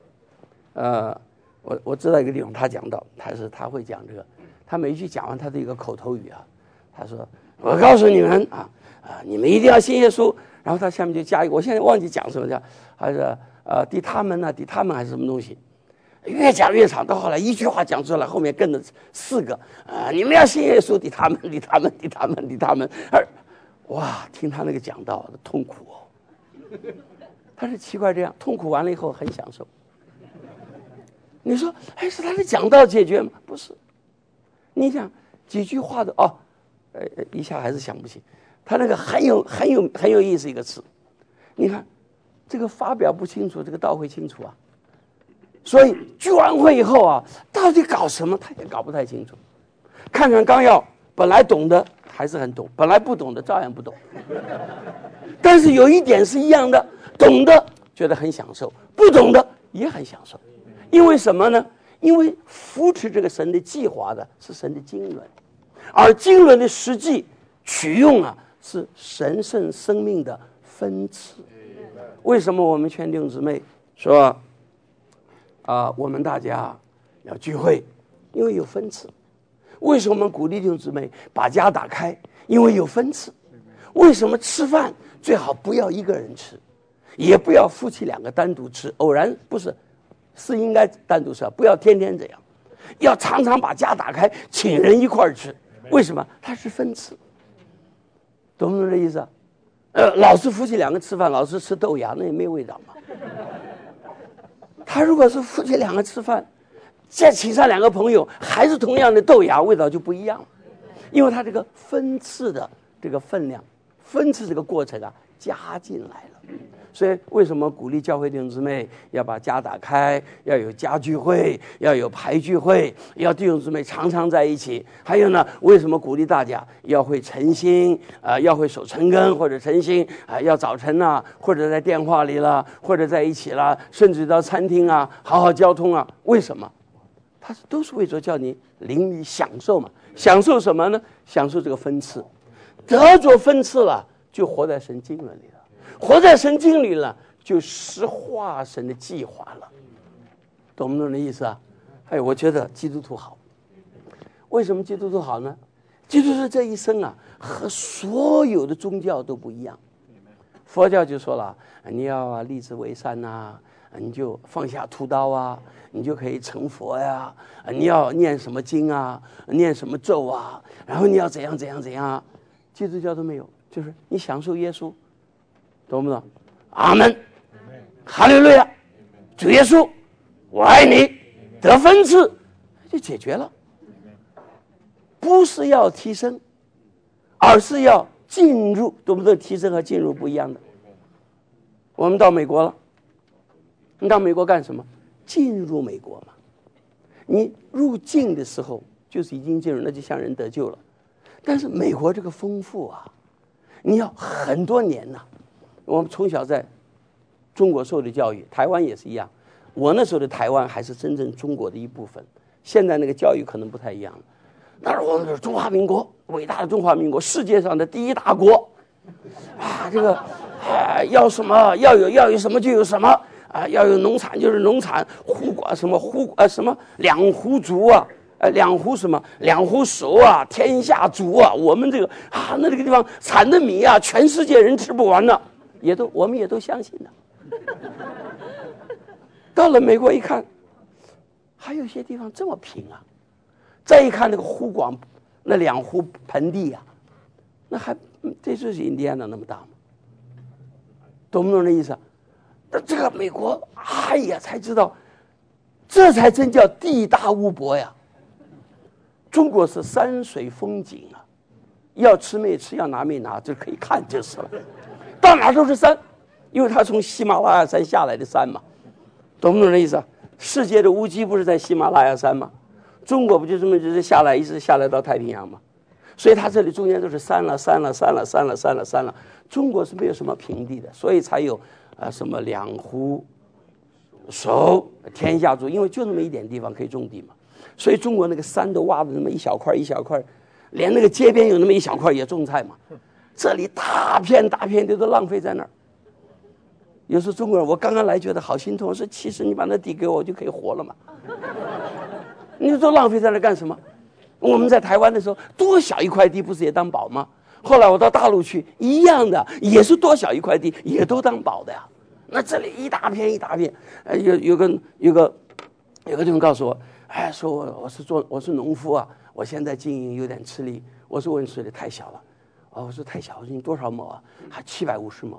我知道一个地方他讲到，他会讲这个，他每一句讲完他的一个口头语啊，他说我告诉你们你们一定要信耶稣，然后他下面就加一个，我现在忘记讲什么叫，还是抵他们呢，抵他们还是什么东西，越讲越长，到后来一句话讲出来，后面跟着4个你们要信耶稣，抵他们，抵他们，抵他们，抵他们，哇，听他那个讲道痛苦哦，他是奇怪这样，痛苦完了以后很享受。你说，是他的讲道解决吗？不是，你想几句话的一下还是想不起。他那个很有意思一个词， 你看这个发表不清楚，这个道会清楚啊。所以聚完会以后啊，到底搞什么他也搞不太清楚。看看纲要，本来懂的还是很懂，本来不懂的照样不懂。但是有一点是一样的，懂的觉得很享受，不懂的也很享受。因为什么呢？因为扶持这个神的计划的是神的经纶，而经纶的实际取用啊，是神圣生命的分赐。为什么我们劝弟兄姊妹说我们大家要聚会？因为有分赐。为什么我们鼓励弟兄姊妹把家打开？因为有分赐。为什么吃饭最好不要一个人吃，也不要夫妻两个单独吃，偶然不是，是应该单独吃，不要天天这样，要常常把家打开，请人一块儿吃。为什么？它是分赐，懂不懂这意思啊？老是夫妻两个吃饭，老是吃豆芽，那也没味道嘛。他如果是夫妻两个吃饭，再请上两个朋友，还是同样的豆芽，味道就不一样了，因为他这个分赐的这个分量，分赐这个过程啊，加进来了。所以为什么鼓励教会弟兄姊妹要把家打开，要有家聚会，要有排聚会，要弟兄姊妹常常在一起？还有呢，为什么鼓励大家要会晨星要会守晨更或者晨星要早晨啊，或者在电话里了，或者在一起了，甚至到餐厅啊，好好交通啊？为什么？它都是为着叫你灵里享受嘛。享受什么呢？享受这个分赐，得着分赐了，就活在神经纶里了。活在神经里了，就实化神的计划了，懂不懂的意思啊？我觉得基督徒好。为什么基督徒好呢？基督徒这一生啊，和所有的宗教都不一样。佛教就说了，你要立志为善呐，你就放下屠刀啊，你就可以成佛呀。你要念什么经啊，念什么咒啊，然后你要怎样怎样怎样啊。基督教都没有，就是你享受耶稣。懂不懂？阿门，哈利路亚，主耶稣，我爱你，得分赐，就解决了。不是要提升，而是要进入，懂不懂？提升和进入不一样的。我们到美国了，你到美国干什么？进入美国嘛。你入境的时候就是已经进入，那就像人得救了。但是美国这个丰富啊，你要很多年呐。我们从小在中国受的教育，台湾也是一样。我那时候的台湾还是真正中国的一部分，现在那个教育可能不太一样了。但是我们是中华民国，伟大的中华民国，世界上的第一大国这个要什么要有什么就有什么要有农产就是农产，什么两湖竹啊。两湖什么？两湖熟啊，天下足啊！我们这个那个地方产的米啊，全世界人吃不完呢。我们也都相信的。到了美国一看，还有些地方这么平啊！再一看那个湖广，那两湖盆地啊，那还这就是印第安纳那么大吗？懂不懂这意思？那这个美国，才知道，这才真叫地大物博呀！中国是山水风景啊，要吃没吃，要拿没拿，这可以看就是了。到哪都是山，因为它从喜马拉雅山下来的山嘛，懂不懂这意思啊？世界的乌鸡不是在喜马拉雅山吗？中国不就这么一直下来，一直下来到太平洋吗？所以它这里中间都是山了。中国是没有什么平地的，所以才有什么两湖熟，天下足，因为就那么一点地方可以种地嘛。所以中国那个山都挖的那么一小块一小块，连那个街边有那么一小块也种菜嘛。这里大片大片的都浪费在那儿。有时候中国人，我刚刚来觉得好心痛，我说其实你把那地给我就可以活了嘛。你说浪费在那干什么？我们在台湾的时候，多小一块地不是也当宝吗？后来我到大陆去，一样的，也是多小一块地，也都当宝的呀。那这里一大片一大片，有个地方告诉我，说我是农夫啊，我现在经营有点吃力。我说我吃力太小了，我说太小，我说你多少亩啊？还750亩。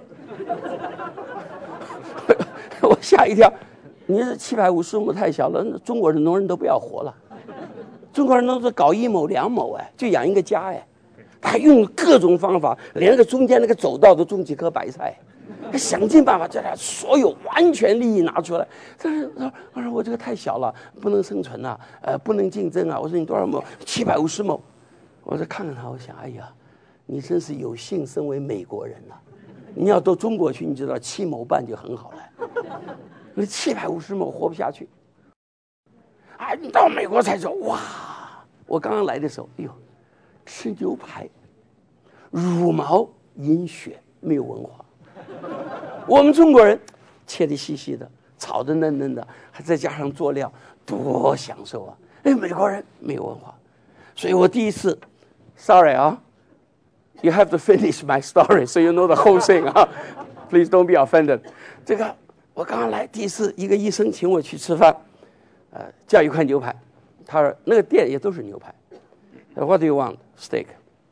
我吓一跳，你是750亩太小了，中国的农人都不要活了。中国人都是搞1亩2亩就养一个家他用各种方法，连那个中间那个走道都种几棵白菜。 想尽办法叫他所有完全利益拿出来。但是他说我这个太小了，不能生存啊，不能竞争啊。我说你多少亩？750亩。我说看看他，我想，哎呀，你真是有幸身为美国人了。你要到中国去，你知道7亩半就很好了。那750亩活不下去。啊，你到美国才知道，哇！我刚刚来的时候，哎呦，吃牛排，茹毛饮血，没有文化。我们中国人切得细细的，炒得嫩嫩的，还再加上佐料，多享受啊！哎，美国人没有文化，所以我第一次 ，sorry 啊 ，you have to finish my story so you know the whole thing 啊 ，please don't be offended。这个我刚刚来第一次，一个医生请我去吃饭，叫一块牛排，他说那个店也都是牛排。What do you want? Steak.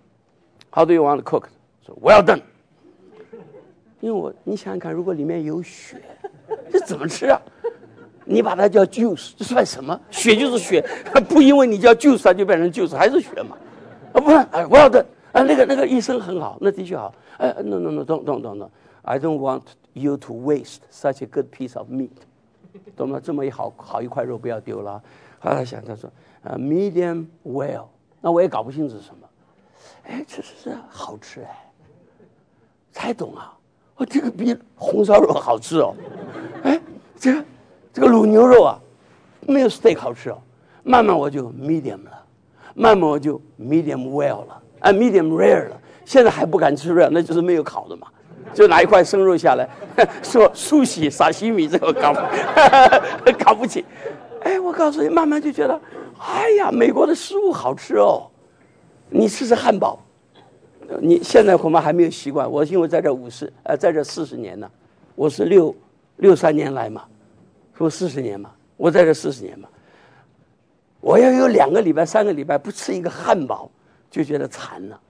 How do you want to cook? So well done. 因为你想想看，如果里面有血，这怎么吃啊？你把它叫 juice， 这算什么？血就是血，不因为你叫 juice 它就变成 juice， 还是血嘛？不是，well done。那个医生很好，那的确好。No, don't. I don't want you to waste such a good piece of meat。懂吗？这么好一块肉不要丢了。后来想，他说medium well， 那我也搞不清楚是什么。哎，这是好吃哎，才懂啊。这个比红烧肉好吃哦，哎，这个卤牛肉啊，没有 steak 好吃哦。慢慢我就 medium 了，慢慢我就 medium well 了，medium rare 了。现在还不敢吃 rare， 那就是没有烤的嘛，就拿一块生肉下来，说苏西沙西米这个搞不起。哎，我告诉你，慢慢就觉得，哎呀，美国的食物好吃哦。你吃吃汉堡。你现在恐怕还没有习惯，我因为在这40年呢，我是63年来嘛，说40年嘛，我在这40年嘛，我要有2个礼拜、3个礼拜不吃一个汉堡，就觉得馋了，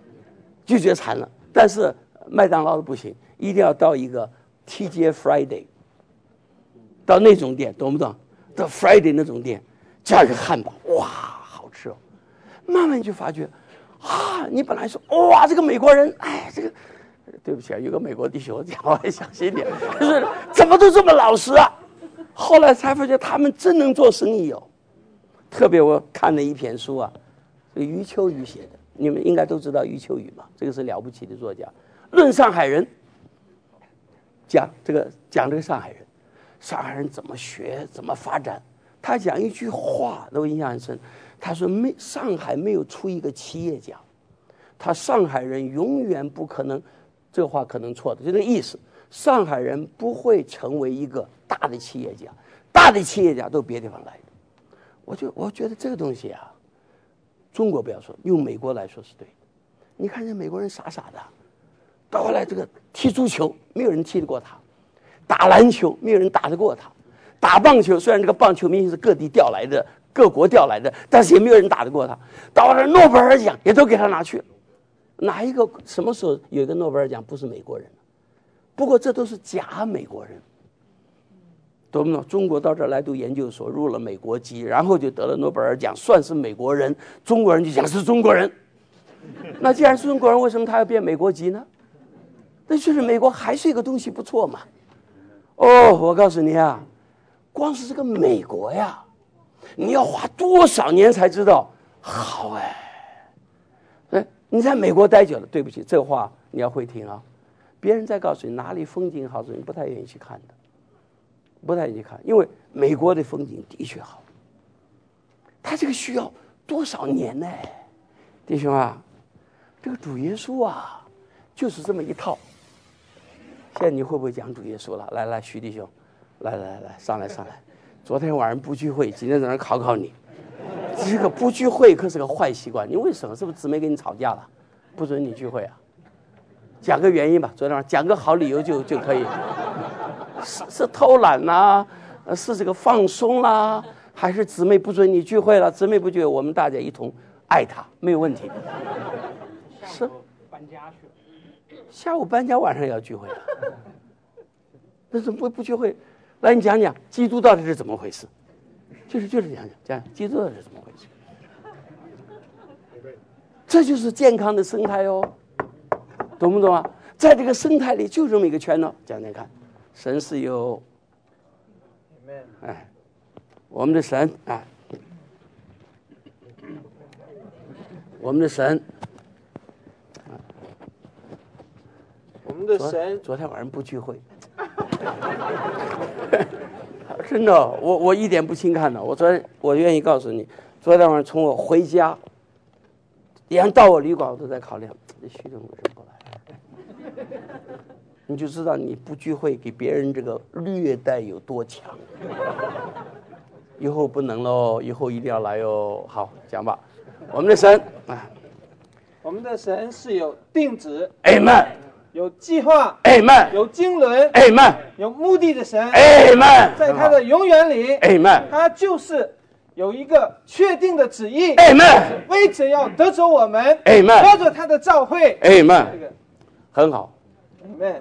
但是麦当劳的不行，一定要到一个 TGI Friday， 到那种店，懂不懂？到 Friday 那种店，加一个汉堡，哇，好吃哦！慢慢就发觉。你本来说哇，这个美国人，哎，这个对不起啊，有个美国弟兄讲话小心点，就是怎么都这么老实啊。后来才发觉他们真能做生意哦。特别我看了一篇书啊，余秋雨写的，你们应该都知道余秋雨嘛，这个是了不起的作家，《论上海人》，讲这个上海人怎么学，怎么发展。他讲一句话，我印象很深。他说上海没有出一个企业家，上海人永远不可能，这个话可能错的，就这个意思。上海人不会成为一个大的企业家，大的企业家都别地方来的。我觉得这个东西啊，中国不要说，用美国来说是对的。你看这美国人傻傻的，到后来这个踢足球没有人踢得过他，打篮球没有人打得过他，打棒球虽然这个棒球明星是各地调来的。各国调来的，但是也没有人打得过他。到了诺贝尔奖也都给他拿去了。哪一个什么时候有一个诺贝尔奖不是美国人？不过这都是假美国人，懂不懂？中国到这儿来读研究所，入了美国籍，然后就得了诺贝尔奖，算是美国人。中国人就讲是中国人。那既然是中国人，为什么他要变美国籍呢？那就是美国还是一个东西不错嘛。我告诉你啊，光是这个美国呀。你要花多少年才知道好你在美国待久了，对不起，这话你要会听啊。别人在告诉你哪里风景好，你不太愿意去看的，不太愿意看，因为美国的风景的确好。他这个需要多少年呢？弟兄啊，这个主耶稣啊，就是这么一套。现在你会不会讲主耶稣了？来，徐弟兄，来，上来。昨天晚上不聚会，今天早上考考你。这个不聚会可是个坏习惯，你为什么？是不是姊妹跟你吵架了，不准你聚会啊？讲个原因吧，昨天晚上讲个好理由就可以。是偷懒啦，是这个放松啦，还是姊妹不准你聚会了？姊妹不聚会，我们大家一同爱他，没有问题。是搬家去了，下午搬家，晚上也要聚会了。那怎么不聚会？来，你讲讲基督到底是怎么回事？就是讲基督到底是怎么回事？这就是健康的生态哦，懂不懂啊？ 在这个生态里就这么一个圈呢。讲讲看，神是有，哎，我们的神啊，我们的神， 我们的神昨天晚上不聚会，真的，我一点不轻看的。我愿意告诉你，昨天晚上从我回家，连到我旅馆我都在考量，这徐总为什么不来？你就知道你不聚会给别人这个虐待有多强。以后不能喽，以后一定要来哟。好，讲吧，我们的神啊， 我们的神是有定旨 ，Amen， 有计划 ，Amen， 有经纶 ，Amen， 有目的的神 ，Amen， 在他的永远里 ，Amen， 他就是有一个确定的旨意 ，Amen， 为着要得着我们 Amen， 拖着他的召会 ，Amen， 这个很好， Amen，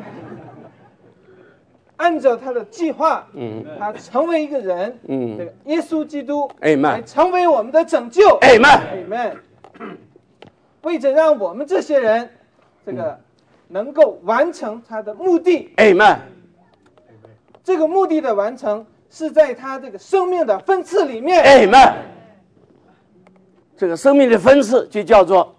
按照他的计划，他成为一个人，这个耶稣基督 Amen， 来成为我们的拯救 ，Amen， Amen， 为着让我们这些人这个能够完成他的目的 ，Amen， 这个目的的完成是在他这个生命的分次里面 ，Amen， 这个生命的分次就叫做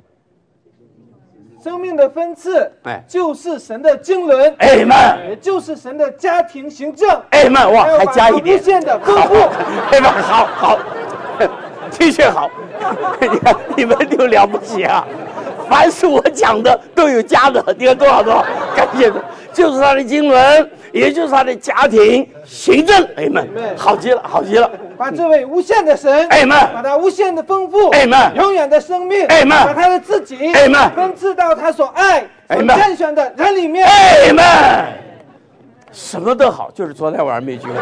生命的分次， 哎就是神的经纶 Amen， 也就是神的家庭行政 Amen， 哇，还加一点， 无限的丰富 Amen， 好，的确好，你看你们就了不起啊！凡是我讲的都有加的，你看多少，感谢的，就是他的经纶，也就是他的家庭行政，Amen， 好极了， 把这位无限的神 Amen， 把他无限的丰富 Amen， 永远的生命 Amen， 把他的自己 Amen， 分赐到他所爱所 Amen， 拣选的人里面 Amen， 什么都好，就是昨天晚上没聚会，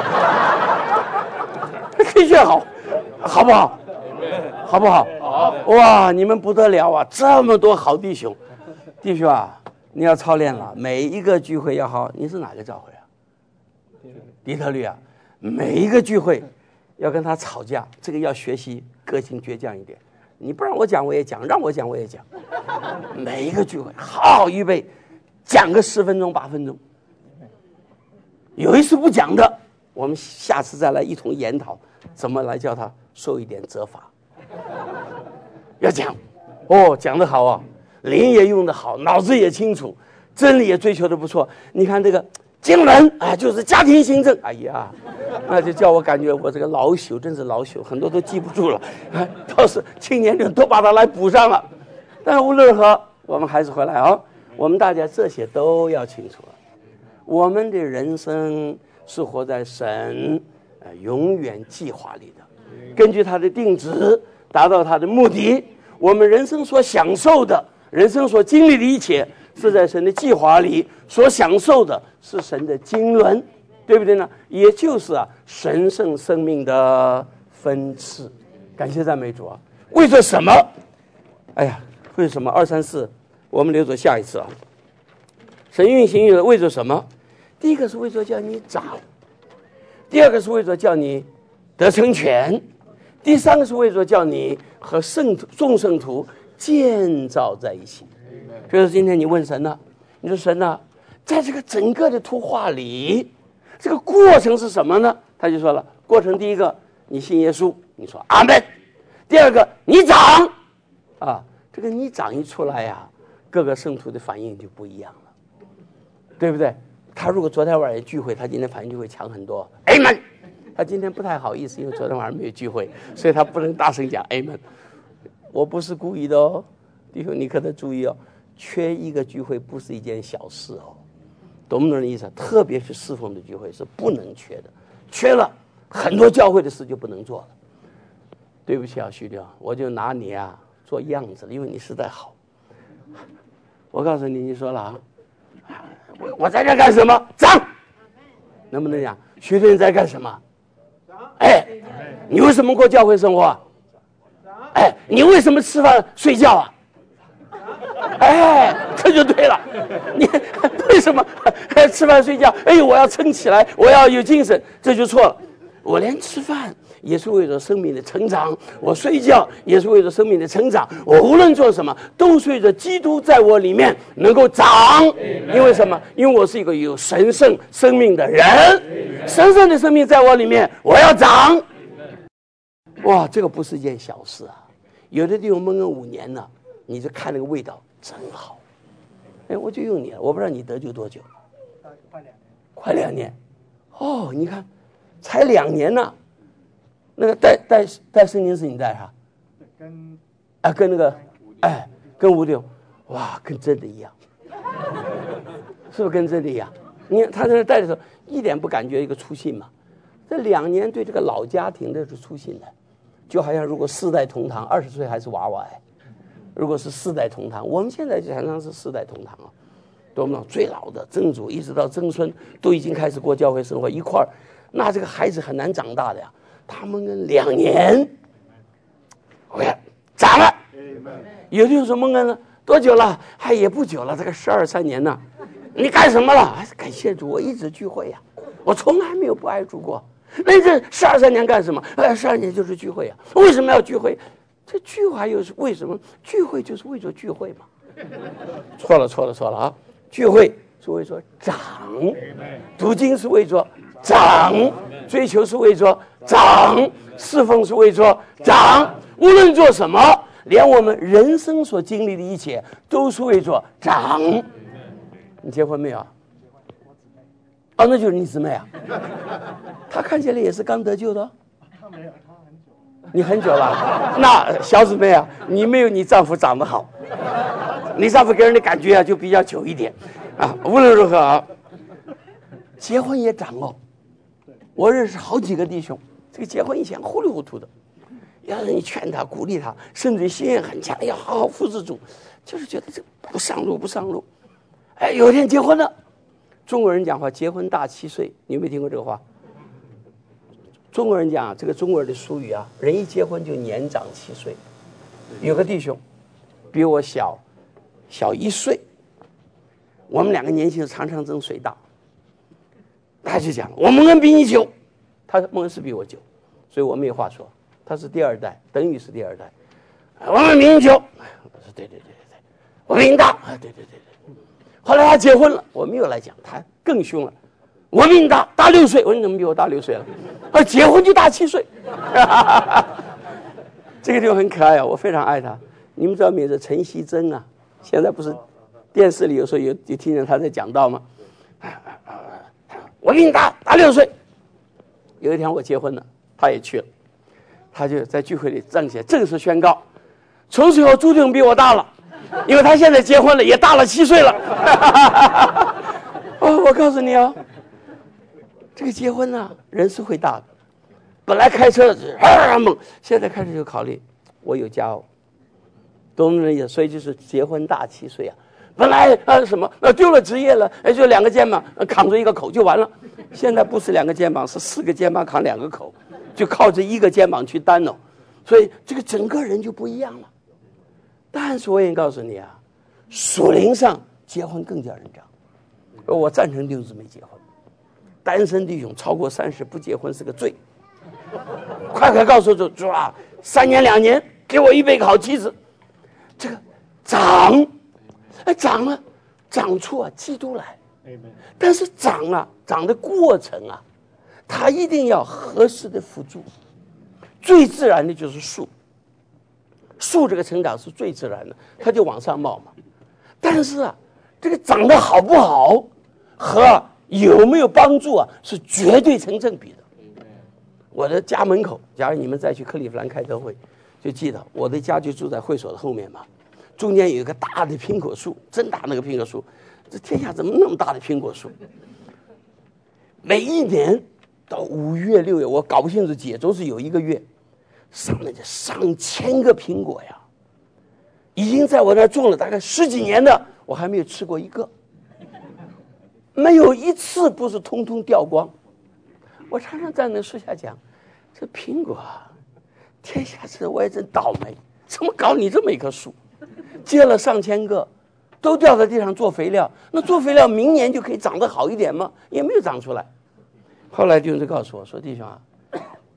的确好，好不好？好不好？好！哇，你们不得了啊！这么多好弟兄，弟兄啊，你要操练了。每一个聚会要好，你是哪个教会啊？底特律啊，每一个聚会要跟他吵架，这个要学习个性倔强一点。你不让我讲我也讲，让我讲我也讲。每一个聚会好好预备，讲个10分钟8分钟。有一次不讲的，我们下次再来一同研讨，怎么来叫他受一点责罚。要讲，讲得好啊，灵也用得好，脑子也清楚，真理也追求得不错。你看这个经纶啊，就是家庭行政，哎呀，那就叫我感觉我这个老朽，真是老朽，很多都记不住了。倒是青年人都把它来补上了。但无论如何，我们还是回来啊，我们大家这些都要清楚了。我们的人生是活在神永远计划里的，根据他的定旨达到他的目的。我们人生所享受的，人生所经历的一切，是在神的计划里所享受的，是神的经纶，对不对呢？也就是神圣生命的分次。感谢赞美主啊！为着什么？哎呀，为什么2、3、4？我们留着下一次啊。神运行的为着什么？第一个是为着叫你长，第二个是为着叫你得成全，第三个是为着叫你和众圣徒建造在一起。比如说今天你问神呢，你说神呢，在这个整个的图画里，这个过程是什么呢？他就说了，过程第一个，你信耶稣，你说阿们；第二个，你长啊，这个你长一出来呀，各个圣徒的反应就不一样了，对不对？他如果昨天晚上聚会，他今天反应就会强很多。Amen。他今天不太好意思，因为昨天晚上没有聚会，所以他不能大声讲 Amen。我不是故意的哦，弟兄，你可得注意哦，缺一个聚会不是一件小事哦，懂不懂的意思？特别是侍奉的聚会是不能缺的，缺了很多教会的事就不能做了。对不起啊，徐亮，我就拿你做样子了，因为你实在好。我告诉你，你说了啊。我在这干什么？长，能不能讲？徐队在干什么？哎，你为什么过教会生活？哎，你为什么吃饭睡觉啊？哎，这就对了。你为什么吃饭睡觉？哎，我要撑起来，我要有精神，这就错了。我连吃饭也是为了生命的成长，我睡觉也是为了生命的成长，我无论做什么都随着基督在我里面能够长。因为什么？因为我是一个有神圣生命的人，神圣的生命在我里面，我要长。哇，这个不是一件小事啊！有的地方蒙恩5年了，你就看那个味道真好。哎，我就用你了，我不知道你得救多久。快2年。哦，你看，才2年呢。那个带圣经是你带哈？跟那个跟吴六，哇，跟真的一样，是不是跟真的一样？你看他在那带的时候，一点不感觉一个粗信嘛。这2年对这个老家庭的是粗信的，就好像如果4代同堂，20岁还是娃娃哎。如果是4代同堂，我们现在常常是4代同堂啊，多么最老的曾祖一直到曾孙都已经开始过教会生活一块儿，那这个孩子很难长大的呀。他们跟2年，长了。有的人说蒙恩了多久了？还也不久了，这个12、13年呢。你干什么了？感谢主，我一直聚会呀，我从来没有不爱主过。那这12、13年干什么？12年就是聚会呀。为什么要聚会？这聚会又是为什么？聚会就是为着聚会嘛。错了啊！聚会是为着长，读经是为着长，追求是为着长，侍奉是为着长。无论做什么，连我们人生所经历的一切，都是为着长。你结婚没有？哦，那就是你姊妹啊。她看起来也是刚得救的。她没有，她很久。你很久了？那小姊妹啊，你没有你丈夫长得好。你丈夫给人的感觉啊，就比较久一点啊。无论如何啊，结婚也长哦。我认识好几个弟兄，这个结婚以前糊里糊涂的，要是你劝他、鼓励他，甚至心愿很强，要好好服侍主，就是觉得这不上路。哎，有一天结婚了。中国人讲话，结婚大7岁，你有没有听过这个话？中国人讲这个中国人的俗语啊，人一结婚就年长7岁。有个弟兄比我小1岁，我们2个年轻人常常争水大。他就讲我蒙恩比你久，他蒙恩是比我久，所以我没话说。他是第2代，等于是第2代。我们比你久，我说对，我比你大，对。后来他结婚了，我们又来讲，他更凶了。我比你大6岁，我说你怎么比我大6岁了？结婚就大7岁。这个地方很可爱啊，我非常爱他。你们知道名字陈锡珍啊？现在不是电视里有时候有听见他在讲道吗？我比你大6岁。有一天我结婚了，他也去了，他就在聚会里正式宣告，从此以后朱定比我大了。因为他现在结婚了，也大了7岁了。我告诉你啊，这个结婚呢，人是会大的。本来开车猛，现在开始就考虑我有家哦，懂不懂？所以就是结婚大7岁啊。本来丢了职业了，就2个肩膀扛着1个口就完了。现在不是2个肩膀，是4个肩膀扛2个口，就靠着1个肩膀去担哦。所以这个整个人就不一样了。但是我也告诉你啊，属灵上结婚更叫人长。我赞成弟兄姊妹结婚，单身弟兄超过30不结婚是个罪。快告诉主啊，3年2年给我预备个好妻子。这个长了，长出基督来。但是长的过程啊，它一定要合适的辅助。最自然的就是树这个成长是最自然的，它就往上冒嘛。但是啊，这个长得好不好和有没有帮助啊，是绝对成正比的。我的家门口，假如你们再去克利夫兰开特会，就记得我的家就住在会所的后面嘛。中间有一个大的苹果树，真大那个苹果树，这天下怎么那么大的苹果树？每一年到5月6月，我搞不清楚几，都是有1个月。上面就上千个苹果呀，已经在我那儿种了大概10几年的，我还没有吃过1个，没有1次不是通通掉光。我常常在那树下讲，这苹果啊，天下之我也真倒霉，怎么搞你这么一棵树，结了上千个，都掉在地上做肥料，那做肥料明年就可以长得好一点吗？也没有长出来。后来弟兄就告诉我说，弟兄啊，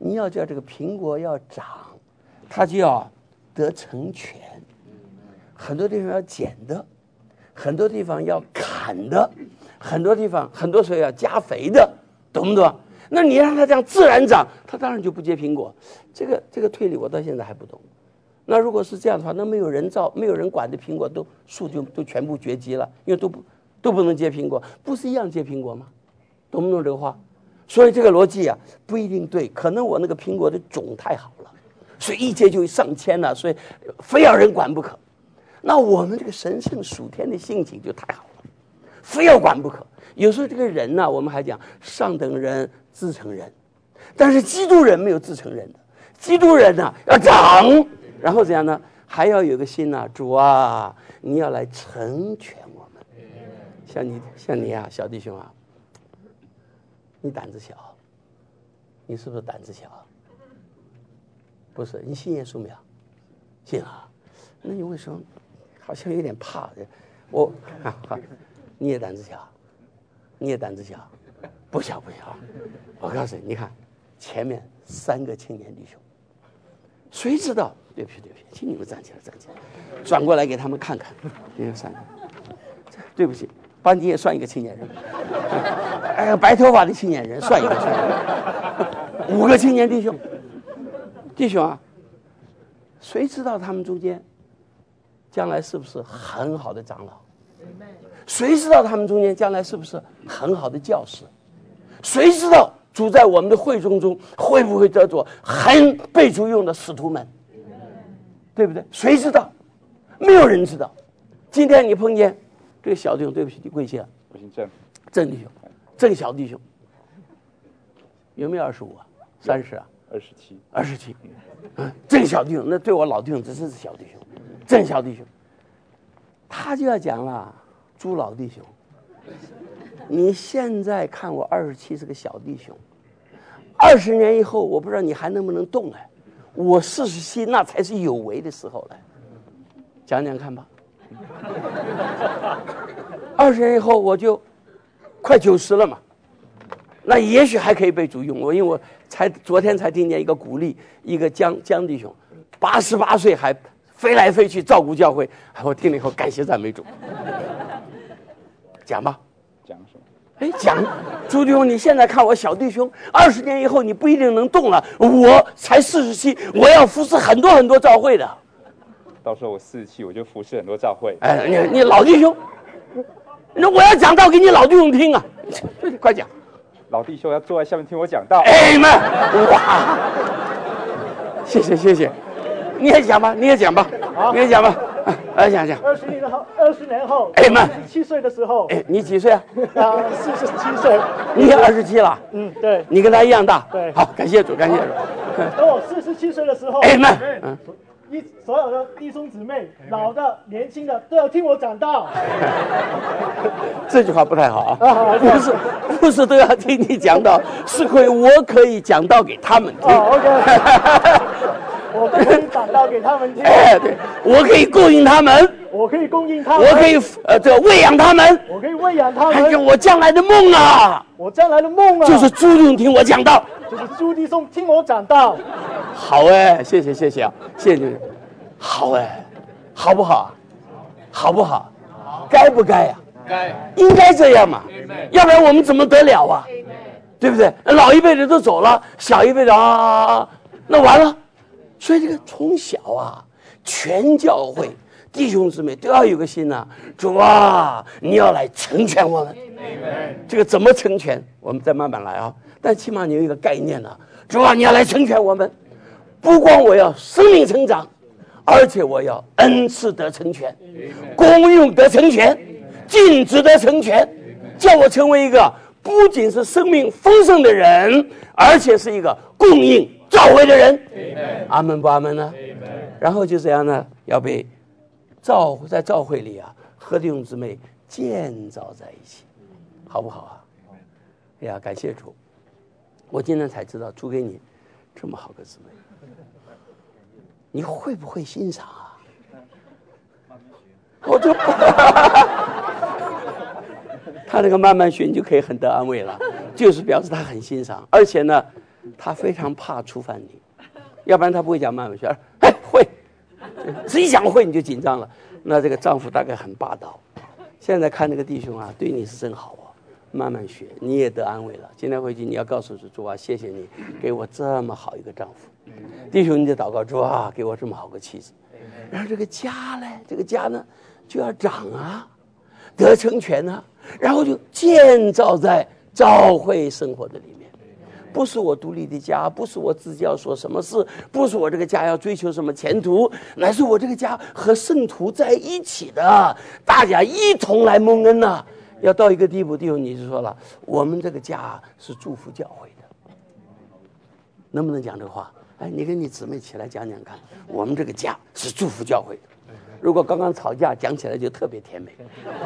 你要叫这个苹果要长，它就要得成全。很多地方要剪的，很多地方要砍的，很多地方很多时候要加肥的，懂不懂？那你让它这样自然长，它当然就不结苹果。这个推理我到现在还不懂。那如果是这样的话，那没有人管的苹果树都全部绝迹了，因为都不能结苹果，不是一样结苹果吗？懂不懂这个话？所以这个逻辑啊不一定对，可能我那个苹果的种太好了，所以一结就上千了，所以非要人管不可。那我们这个神圣属天的性情就太好了，非要管不可。有时候这个人呢，我们还讲上等人自成人，但是基督人没有自成人的，基督人呢要长，然后怎样呢？还要有个心呐，主啊，你要来成全我们。像你啊，小弟兄啊，你胆子小，你是不是胆子小？不是，你信耶稣没有？信啊，那你为什么好像有点怕？好，你也胆子小，你也胆子小，不小。我告诉你，你看前面3个青年弟兄，谁知道？对不起，请你们站起来，转过来给他们看看，这3个，对不起，把你也算一个青年人。哎呀，白头发的青年人算一个，5个青年弟兄啊，谁知道他们中间将来是不是很好的长老？谁知道他们中间将来是不是很好的教师？谁知道主在我们的会众中会不会得着很被主用的使徒们？对不对？谁知道？没有人知道。今天你碰见这个小弟兄，对不起，你贵姓？ 我姓郑弟兄，郑小弟兄，有没有25啊？30啊？27。郑小弟兄，那对我老弟兄这真是小弟兄。郑小弟兄，他就要讲了，朱老弟兄，你现在看我27是个小弟兄，20年以后，我不知道你还能不能动哎。我47那才是有为的时候了，讲讲看吧。20年以后我就快90了嘛，那也许还可以被主用我，因为我昨天才听见一个鼓励，一个江弟兄，88岁还飞来飞去照顾教会，我听了以后感谢赞美主。讲吧， 讲什么？ 讲朱弟兄，你现在看我小弟兄，20年以后你不一定能动了，我才47，我要服侍很多教会的。 到时候我47，我就服侍很多教会。 你老弟兄，那我要讲道给你老弟兄听啊，快讲。 老弟兄要坐在下面听我讲道。 哎们，哇，谢谢，你也讲吧，讲。 20年后， 哎们 ，47岁的时候， 你几岁啊 ？47岁。 你也27了？ 对。 你跟他一样大。 对。 好，感谢主。 等我47岁的时候， 哎们， 所有的弟兄姊妹，老的、年轻的，都要听我讲道。 这句话不太好啊，不是都要听你讲道，是我可以讲道给他们听。 OK。我可以讲道给他们听。 对，我可以供应他们。 我可以喂养他们。 我可以喂养他们。 还有我将来的梦啊！就是朱弟兄听我讲道。 就是朱弟兄听我讲道。 好谢谢啊，谢谢。好好不好？好不好？该不该呀？ 该。 应该这样嘛，要不然我们怎么得了啊？对不对？老一辈的都走了，小一辈的那完了。所以这个从小啊，全教会弟兄姊妹都要有个心呐，主啊，你要来成全我们。这个怎么成全？我们再慢慢来啊。但起码你有一个概念呢，主啊，你要来成全我们。不光我要生命成长，而且我要恩赐得成全，功用得成全，尽职得成全，叫我成为一个不仅是生命丰盛的人，而且是一个供应教会的人。阿门不阿门呢？然后就这样呢，要被在教会里啊，和弟兄姊妹建造在一起，好不好啊？哎呀，感谢主！我今天才知道主给你这么好个姊妹，你会不会欣赏啊？我就他那个慢慢学，你就可以很得安慰了，就是表示他很欣赏，而且呢， 他非常怕触犯你，要不然他不会讲慢慢学。哎，会，只一讲会你就紧张了。那这个丈夫大概很霸道。现在看这个弟兄啊，对你是真好啊，慢慢学，你也得安慰了。今天回去你要告诉主啊，谢谢你给我这么好一个丈夫。弟兄，你得祷告主啊，给我这么好个妻子。然后这个家呢，这个家呢就要长啊，得成全啊，然后就建造在教会生活的里面。不是我独立的家，不是我自己要做什么事，不是我这个家要追求什么前途，乃是我这个家和圣徒在一起的，大家一同来蒙恩呐。要到一个地步，弟兄你就说了，我们这个家是祝福教会的，能不能讲这个话？哎，你跟你姊妹起来讲讲看，我们这个家是祝福教会的。如果刚刚吵架，讲起来就特别甜美。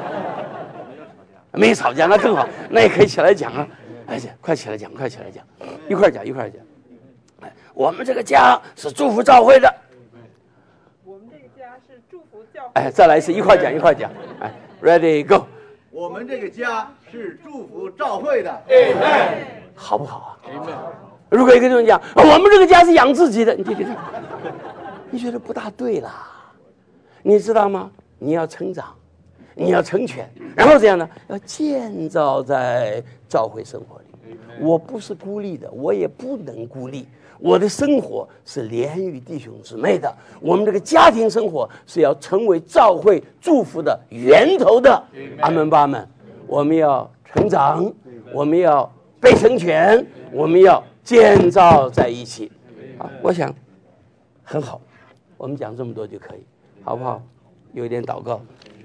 没吵架那更好，那也可以起来讲啊。哎，快起来讲，快起来讲，一块讲一块讲。哎，我们这个家是祝福教会的。 我们这个家是祝福教会。 哎，再来一次，一块讲一块讲。哎 ，Ready Go。 我们这个家是祝福教会的。 好不好啊？如果一个人讲，我们这个家是养自己的，你觉得不大对啦？你知道吗？你要成长，你要成全，然后这样呢，要建造在教会生活里。我不是孤立的，我也不能孤立。我的生活是连于弟兄姊妹的，我们这个家庭生活是要成为教会祝福的源头的。阿门巴们，我们要成长，我们要被成全，我们要建造在一起。啊，我想很好，我们讲这么多就可以，好不好？有一点祷告。